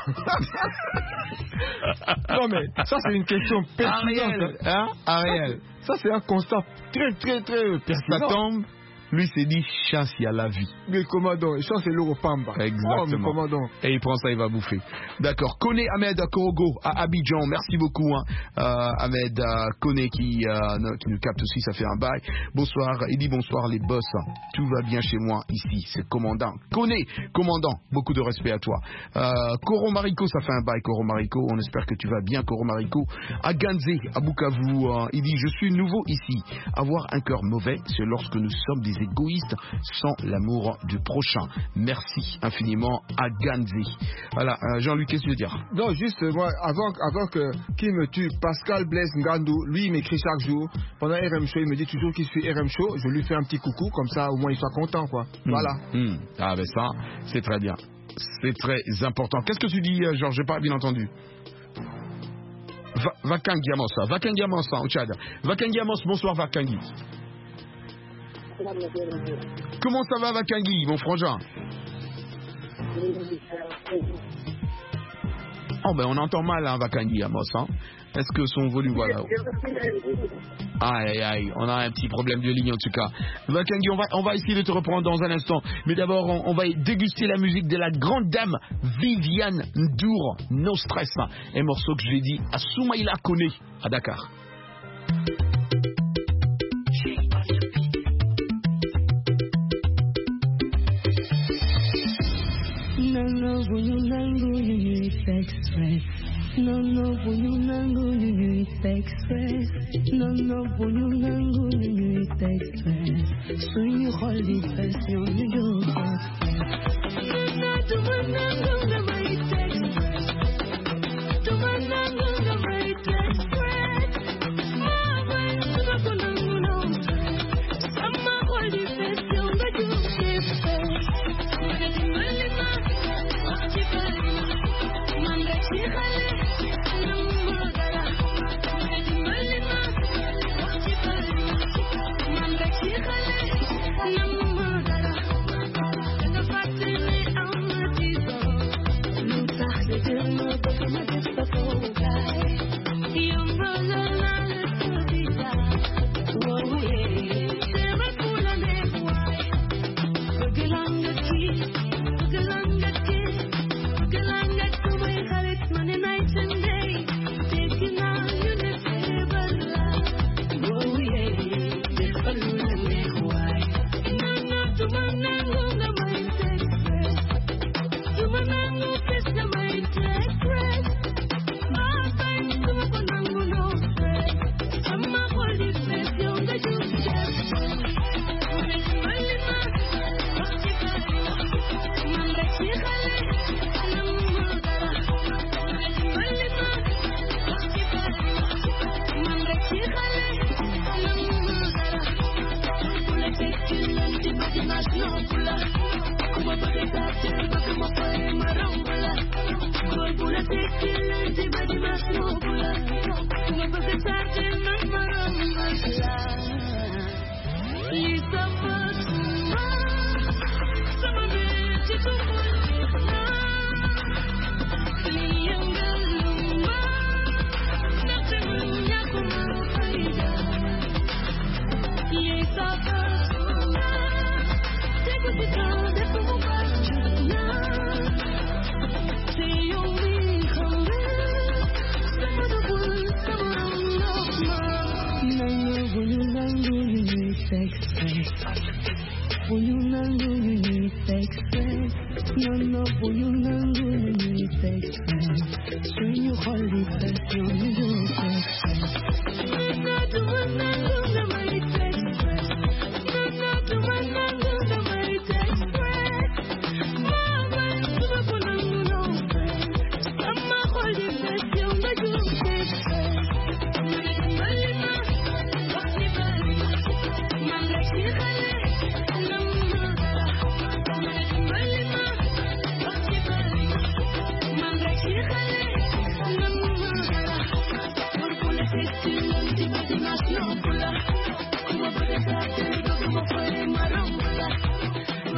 Non mais ça c'est une question pertinente. Ariel. Ça c'est un constat très pertinent. Ça tombe. Lui s'est dit chance il y a la vie. Mais commandant, chance c'est l'Europamba. Exactement. Commandant. Et il prend ça, il va bouffer. D'accord. Kone Ahmed Korogo à Abidjan. Merci beaucoup, Ahmed Kone qui nous capte aussi, ça fait un bail. Bonsoir. Il dit bonsoir les boss. Tout va bien chez moi ici. C'est commandant. Kone, commandant. Beaucoup de respect à toi. Koro Mariko, ça fait un bail. Koro Mariko. On espère que tu vas bien, Koro Mariko. À Ganze, à Bukavu. Il dit je suis nouveau ici. Avoir un cœur mauvais, c'est lorsque nous sommes des égoïstes sans l'amour du prochain. Merci infiniment à Ganzi. Voilà, Jean-Luc, qu'est-ce que tu veux dire? Non, juste moi, avant que qui me tue, Pascal Blaise Ngandou, lui il m'écrit chaque jour. Pendant RM Show, il me dit toujours qu'il suit RM Show. Je lui fais un petit coucou, comme ça au moins il soit content, quoi. Voilà. Ah ben ça, c'est très bien. C'est très important. Qu'est-ce que tu dis, Georges? J'ai pas bien entendu. Vakangi Amos, au Tchad. Vakangi Amos, bonsoir Vakangi. Comment ça va Vakangi, mon frangin? Oh ben on entend mal Vakangi Amos. Est-ce que son volume, voilà. Aïe, on a un petit problème de ligne en tout cas. Vakangi, on va essayer de te reprendre dans un instant. Mais d'abord, on va déguster la musique de la grande dame Viviane Ndour, No Stress. Un morceau que je l'ai dit à Soumaïla Kone, à Dakar. Lisa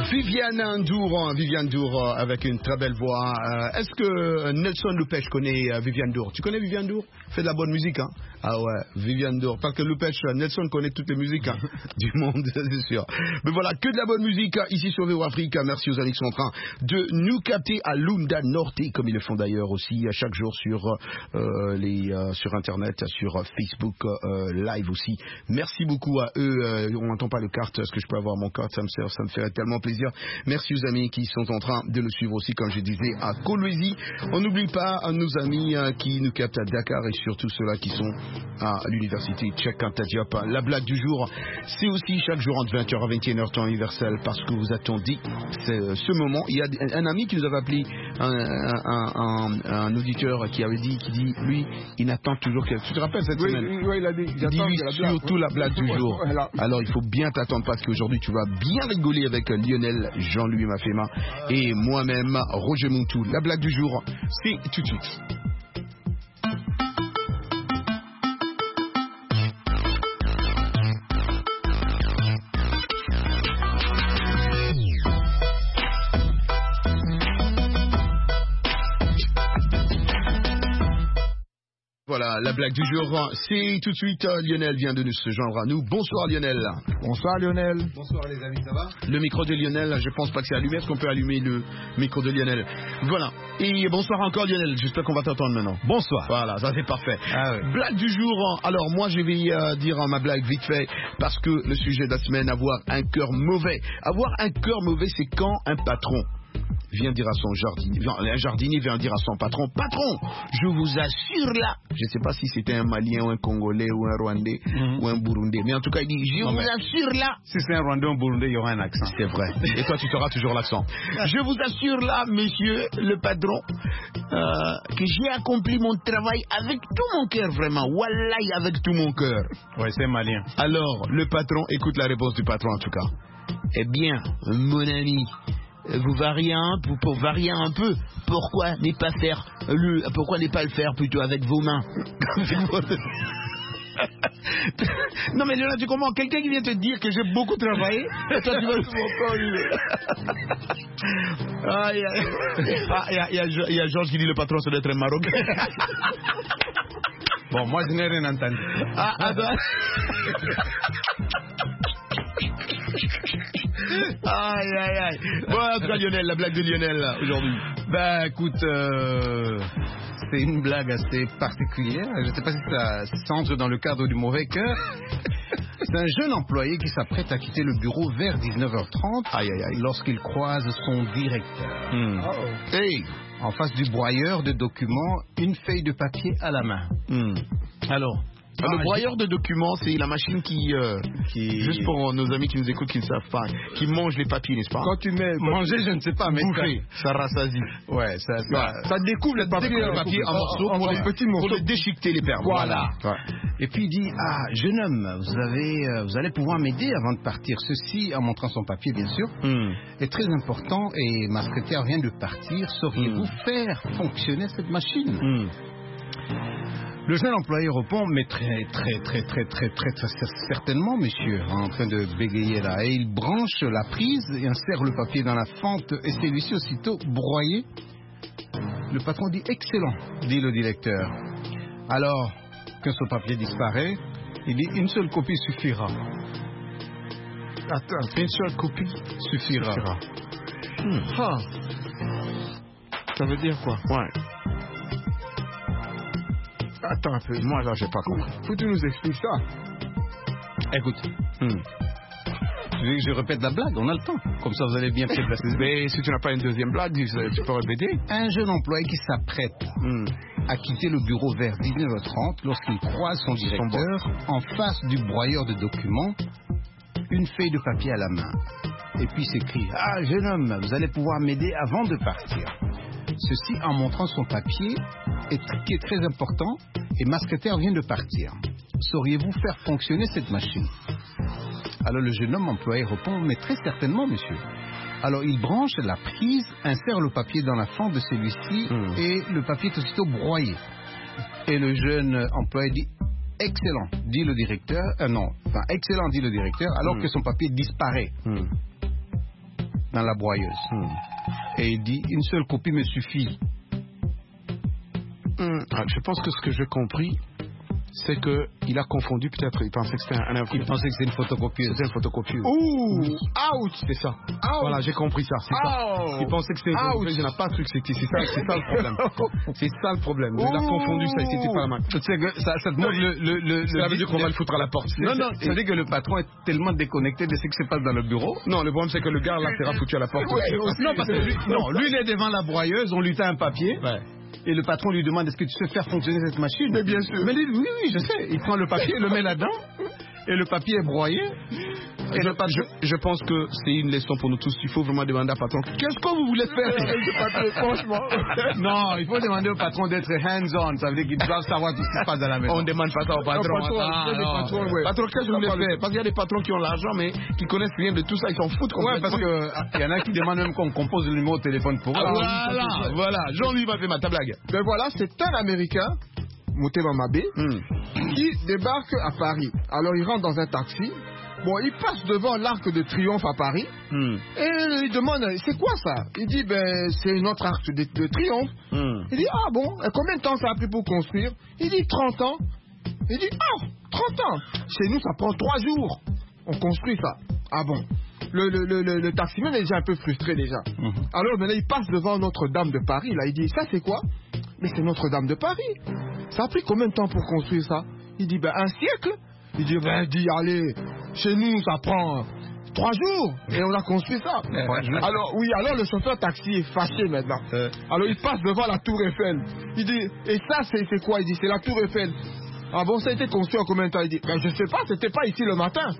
Viviane Ndour avec une très belle voix. Est-ce que Nelson Lupech connaît Viviane Ndour? Tu connais Viviane Ndour? Fait de la bonne musique, hein? Ah ouais, Viviane Ndour. Parce que Lupech, Nelson connaît toutes les musiques du monde, c'est sûr. Mais voilà, que de la bonne musique ici sur VO Afrique. Merci aux amis qui sont en train de nous capter à Lunda Norte, comme ils le font d'ailleurs aussi chaque jour sur sur Internet, sur Facebook Live aussi. Merci beaucoup à eux. On n'entend pas le carte. Est-ce que je peux avoir mon carte? Ça me ferait tellement plaisir. Merci aux amis qui sont en train de le suivre aussi, comme je disais, à Kolwezi. On n'oublie pas nos amis qui nous captent à Dakar et surtout ceux-là qui sont à l'université Cheikh Anta Diop. La blague du jour, c'est aussi chaque jour entre 20h à 21h temps universel, parce que vous attendez ce moment. Il y a un ami qui nous avait appelé, un auditeur qui dit, lui, il attend toujours quelque chose. Tu te rappelles cette semaine? Oui, il a dit, surtout la blague du jour. Alors il faut bien t'attendre, parce qu'aujourd'hui tu vas bien rigoler avec Lionel, Jean-Louis Mafema et moi-même, Roger Montou. La blague du jour, c'est tout de suite. Voilà, la blague du jour, c'est tout de suite. Lionel vient de se joindre à nous. Bonsoir Lionel. Bonsoir Lionel. Bonsoir les amis, ça va? Le micro de Lionel, je pense pas que c'est allumé. Est-ce qu'on peut allumer le micro de Lionel? Voilà. Et bonsoir encore Lionel, j'espère qu'on va t'entendre maintenant. Bonsoir. Voilà, ça c'est parfait. Ah ouais. Blague du jour, alors moi je vais dire ma blague vite fait, parce que le sujet de la semaine, avoir un cœur mauvais. Avoir un cœur mauvais, c'est quand un patron vient dire à son jardinier, un jardinier vient dire à son patron, je vous assure là, je ne sais pas si c'était un Malien ou un Congolais ou un Rwandais ou un Burundais, mais en tout cas il dit, je vous assure là. Si c'est un Rwandais ou un Burundais, il y aura un accent. C'est vrai. Et toi tu auras toujours l'accent. Je vous assure là, monsieur le patron, que j'ai accompli mon travail avec tout mon cœur, vraiment. Wallahi, avec tout mon cœur. Ouais, c'est malien. Alors, le patron, écoute la réponse du patron en tout cas. Eh bien, mon ami, vous variez pour varier un peu, pourquoi ne pas le faire plutôt avec vos mains? Non mais là tu comprends, quelqu'un qui vient te dire que j'ai beaucoup travaillé, et toi tu vas il y a Georges qui dit le patron ça doit être un Marocain. Bon, moi je n'ai rien entendu. Aïe. Bon, en tout cas, Lionel, la blague de Lionel aujourd'hui. Bah écoute, c'est une blague assez particulière. Je ne sais pas si ça s'entre dans le cadre du mauvais cœur. C'est un jeune employé qui s'apprête à quitter le bureau vers 19h30 lorsqu'il croise son directeur. Hey. En face du broyeur de documents, une feuille de papier à la main. Alors, le broyeur de documents, c'est la machine qui juste pour nos amis qui nous écoutent, qui ne savent pas, qui mange les papiers, n'est-ce pas? Quand tu mets manger, je ne sais pas, mais bouffer, ça rassasie. Ouais, ça découvre les papiers en morceaux pour les petits morceaux, pour les déchiqueter les perles. Voilà. Ouais. Et puis il dit, jeune homme, vous allez pouvoir m'aider avant de partir. Ceci, en montrant son papier, bien sûr, est très important. Et ma secrétaire vient de partir. Sauriez-vous faire fonctionner cette machine? Le jeune employé répond, mais très certainement, monsieur, en train de bégayer là. Et il branche la prise et insère le papier dans la fente et celui-ci aussitôt broyé. Le patron dit, excellent, dit le directeur. Alors, quand ce papier disparaît, il dit, une seule copie suffira. Attends, une seule copie suffira. Ça veut dire quoi? Ouais. Attends un peu, moi là j'ai pas compris. Faut que tu nous expliques ça. Écoute, tu veux que je répète la blague? On a le temps. Comme ça vous allez bien faire la saison. Mais si tu n'as pas une deuxième blague, tu peux répéter. Un jeune employé qui s'apprête à quitter le bureau vers 19h30 lorsqu'il croise son directeur en face du broyeur de documents, une feuille de papier à la main. Et puis s'écrit, jeune homme, vous allez pouvoir m'aider avant de partir. Ceci en montrant son papier qui est très important, et ma secrétaire vient de partir. Sauriez-vous faire fonctionner cette machine? Alors le jeune homme employé répond, mais très certainement, monsieur. Alors il branche la prise, insère le papier dans la fente de celui-ci, et le papier est aussitôt broyé. Et le jeune employé dit, excellent, dit le directeur, excellent, dit le directeur, alors que son papier disparaît. dans la broyeuse. Et il dit, une seule copie me suffit. Je pense que ce que j'ai compris, c'est qu'il a confondu, peut-être, il pensait que c'était il pensait que c'était une photocopieuse. C'était une photocopieuse. Ouh, ouch, c'est ça. Voilà, j'ai compris ça, c'est ça. Il pensait que c'était une photocopieuse, il n'a pas cru que c'était, c'est ça le problème. C'est ça le problème. Il a confondu ça, et c'était pas la main. Tu sais que ça te montre ça veut dire qu'on va le foutre à la porte. Non, ça veut dire que le patron est tellement déconnecté de ce qui se passe dans le bureau. Non, le problème c'est que le gars là sera foutu à la porte. Non, parce que lui il est devant la broyeuse, on lui tend un papier. Et le patron lui demande, est-ce que tu sais faire fonctionner cette machine? Mais bien sûr. Mais il dit, oui, je sais. Il prend le papier, le met là-dedans, et le papier est broyé. Et je pense que c'est une leçon pour nous tous. Il faut vraiment demander à patron, qu'est-ce que vous voulez faire avec ce papier, franchement? Non, il faut demander au patron d'être hands-on. Ça veut dire qu'ils doivent savoir tout ce qui se passe dans la maison. On ne demande pas ça au patron. Patron, qu'est-ce que vous voulez faire? Parce qu'il y a des patrons qui ont l'argent, mais qui connaissent rien de tout ça. Ils s'en foutent. Ouais, parce qu'il y en a qui demandent même qu'on compose le numéro de téléphone pour eux. Voilà. Jean-Louis va faire ta blague. Ben voilà, c'est un Américain, Motema Mabé, qui débarque à Paris. Alors il rentre dans un taxi. Bon, il passe devant l'Arc de Triomphe à Paris et il demande, c'est quoi ça? Il dit, ben c'est notre Arc de Triomphe. Il dit, ah bon, et combien de temps ça a pris pour construire? Il dit 30 ans. Il dit, ah, 30 ans. Chez nous, ça prend 3 jours. On construit ça. Ah bon. Le taximan est déjà un peu frustré déjà. Alors maintenant, il passe devant Notre-Dame de Paris. Là, il dit, ça c'est quoi? Mais c'est Notre-Dame de Paris. Ça a pris combien de temps pour construire ça? Il dit, ben 1 siècle. Il dit, allez, chez nous, ça prend 3 jours et on a construit ça. Alors le chauffeur taxi est fâché maintenant. Alors il passe devant la Tour Eiffel. Il dit, et ça c'est quoi? Il dit, c'est la Tour Eiffel. Ah bon, ça a été construit en combien de temps? Il dit, ben je sais pas, c'était pas ici le matin.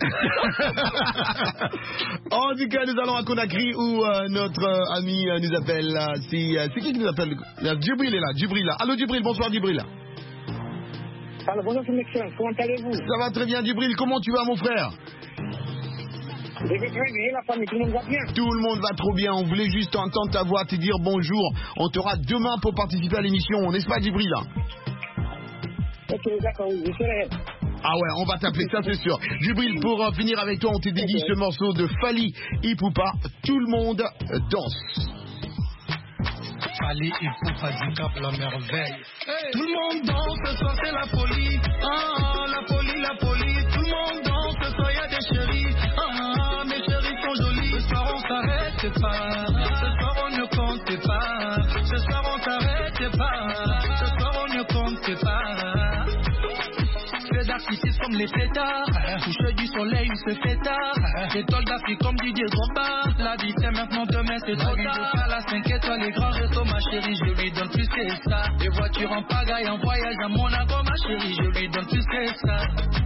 En tout cas, nous allons à Conakry où notre ami nous appelle. C'est qui nous appelle? Djibril est là, Djibril là. Allô Djibril, bonsoir Djibril. Alors, bonjour, c'est Maxime. Comment allez-vous? Ça va très bien, Djibril. Comment tu vas, mon frère? Je vais très bien, la famille, tout le monde va bien? Tout le monde va trop bien. On voulait juste entendre ta voix, te dire bonjour. On t'aura demain pour participer à l'émission, n'est-ce pas, Djibril? Ok, d'accord, oui, je serai. Ah ouais, on va t'appeler, ça c'est sûr. Djibril, pour finir avec toi, on te dédie ce morceau de Fally Ipupa. Tout le monde danse. Fally Ipupa du Cap la merveille. Tout le monde danse, ce soir c'est la folie. Ah, la folie, la folie. Tout le monde danse, ce soir y'a des chéris. Ah, mes chéris sont jolis. Ce soir on s'arrête pas. Ce soir on ne compte pas. Ce soir on s'arrête pas. Ce soir on ne compte pas. Fais d'artifice comme les pétards. Couche du soleil, il se fait tard. Étoile d'Afrique comme Didier Drogba. La vie c'est maintenant, demain c'est trop tard. À la 5 étoiles, les grands restos, ma chérie, je lui donne plus que ça. Les voitures en pagaille, en voyage à Monaco, ma chérie, je lui donne plus que ça.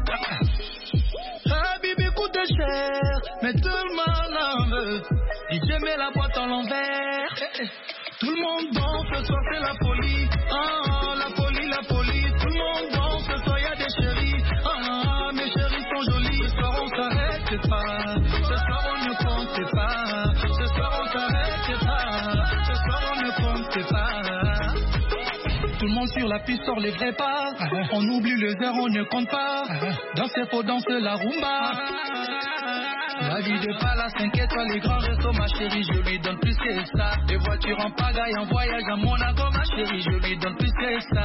Ah, Bibi coûte cher, mais tout le monde en veut. DJ met la boîte en l'envers. Tout le monde danse, ce soir c'est la folie. Ah, la folie, la folie. Tout le monde danse, ce soir y'a des chéris. Ah, mes chéris sont jolis. Ce soir on s'arrête pas. Ce soir on ne compte pas. Ce soir on s'arrête pas. Ce soir on ne compte pas. Tout le monde sur la piste sort les vrais pas. On oublie les heures, on ne compte pas. Danser faut danser la rumba. La vie de palace, 5 étoiles, les grands restos, ma chérie, je lui donne plus que ça. Les voitures en pagaille, en voyage à Monaco, ma chérie, je lui donne plus que ça.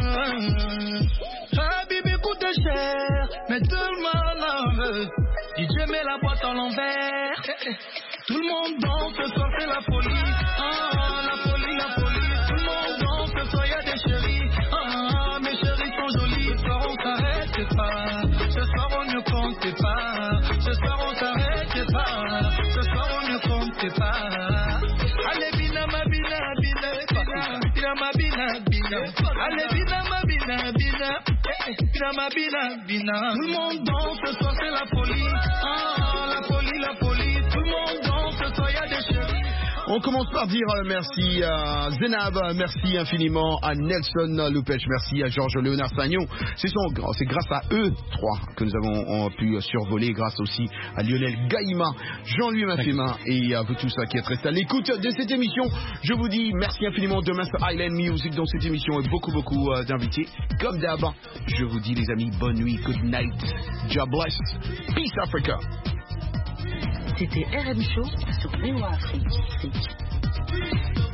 Ah, Bibi coûte cher, mais tout le monde en veut. DJ met la boîte à l'envers. Tout le monde danse, ce soir c'est la folie. Ah, la folie, la folie. Tout le monde danse, ce soir y'a des chéris. Ah, mes chéris sont jolis. Ce soir on s'arrête pas. Ce soir on ne compte pas. Ce soir on s'arrête pas. Ce soir on ne compte pas. Allez bina ma bina bina bina ma bina bina. Allez bina ma bina bina bina ma bina bina. Tout le monde danse, ce soir c'est la folie. Ah, la folie, la folie. Tout le monde danse, ce soir y'a des chéris. On commence par dire merci à Zenab, merci infiniment à Nelson Loupech, merci à Georges Léonard Sagnon. C'est grâce à eux trois que nous avons pu survoler, grâce aussi à Lionel Gaïma, Jean-Louis Maffema et à vous tous qui êtes restés à l'écoute de cette émission. Je vous dis merci infiniment. Demain c'est Island Music dans cette émission et beaucoup d'invités. Comme d'hab, je vous dis les amis, bonne nuit, good night, God bless, peace Africa. C'était RM Show sur VOA Afrique.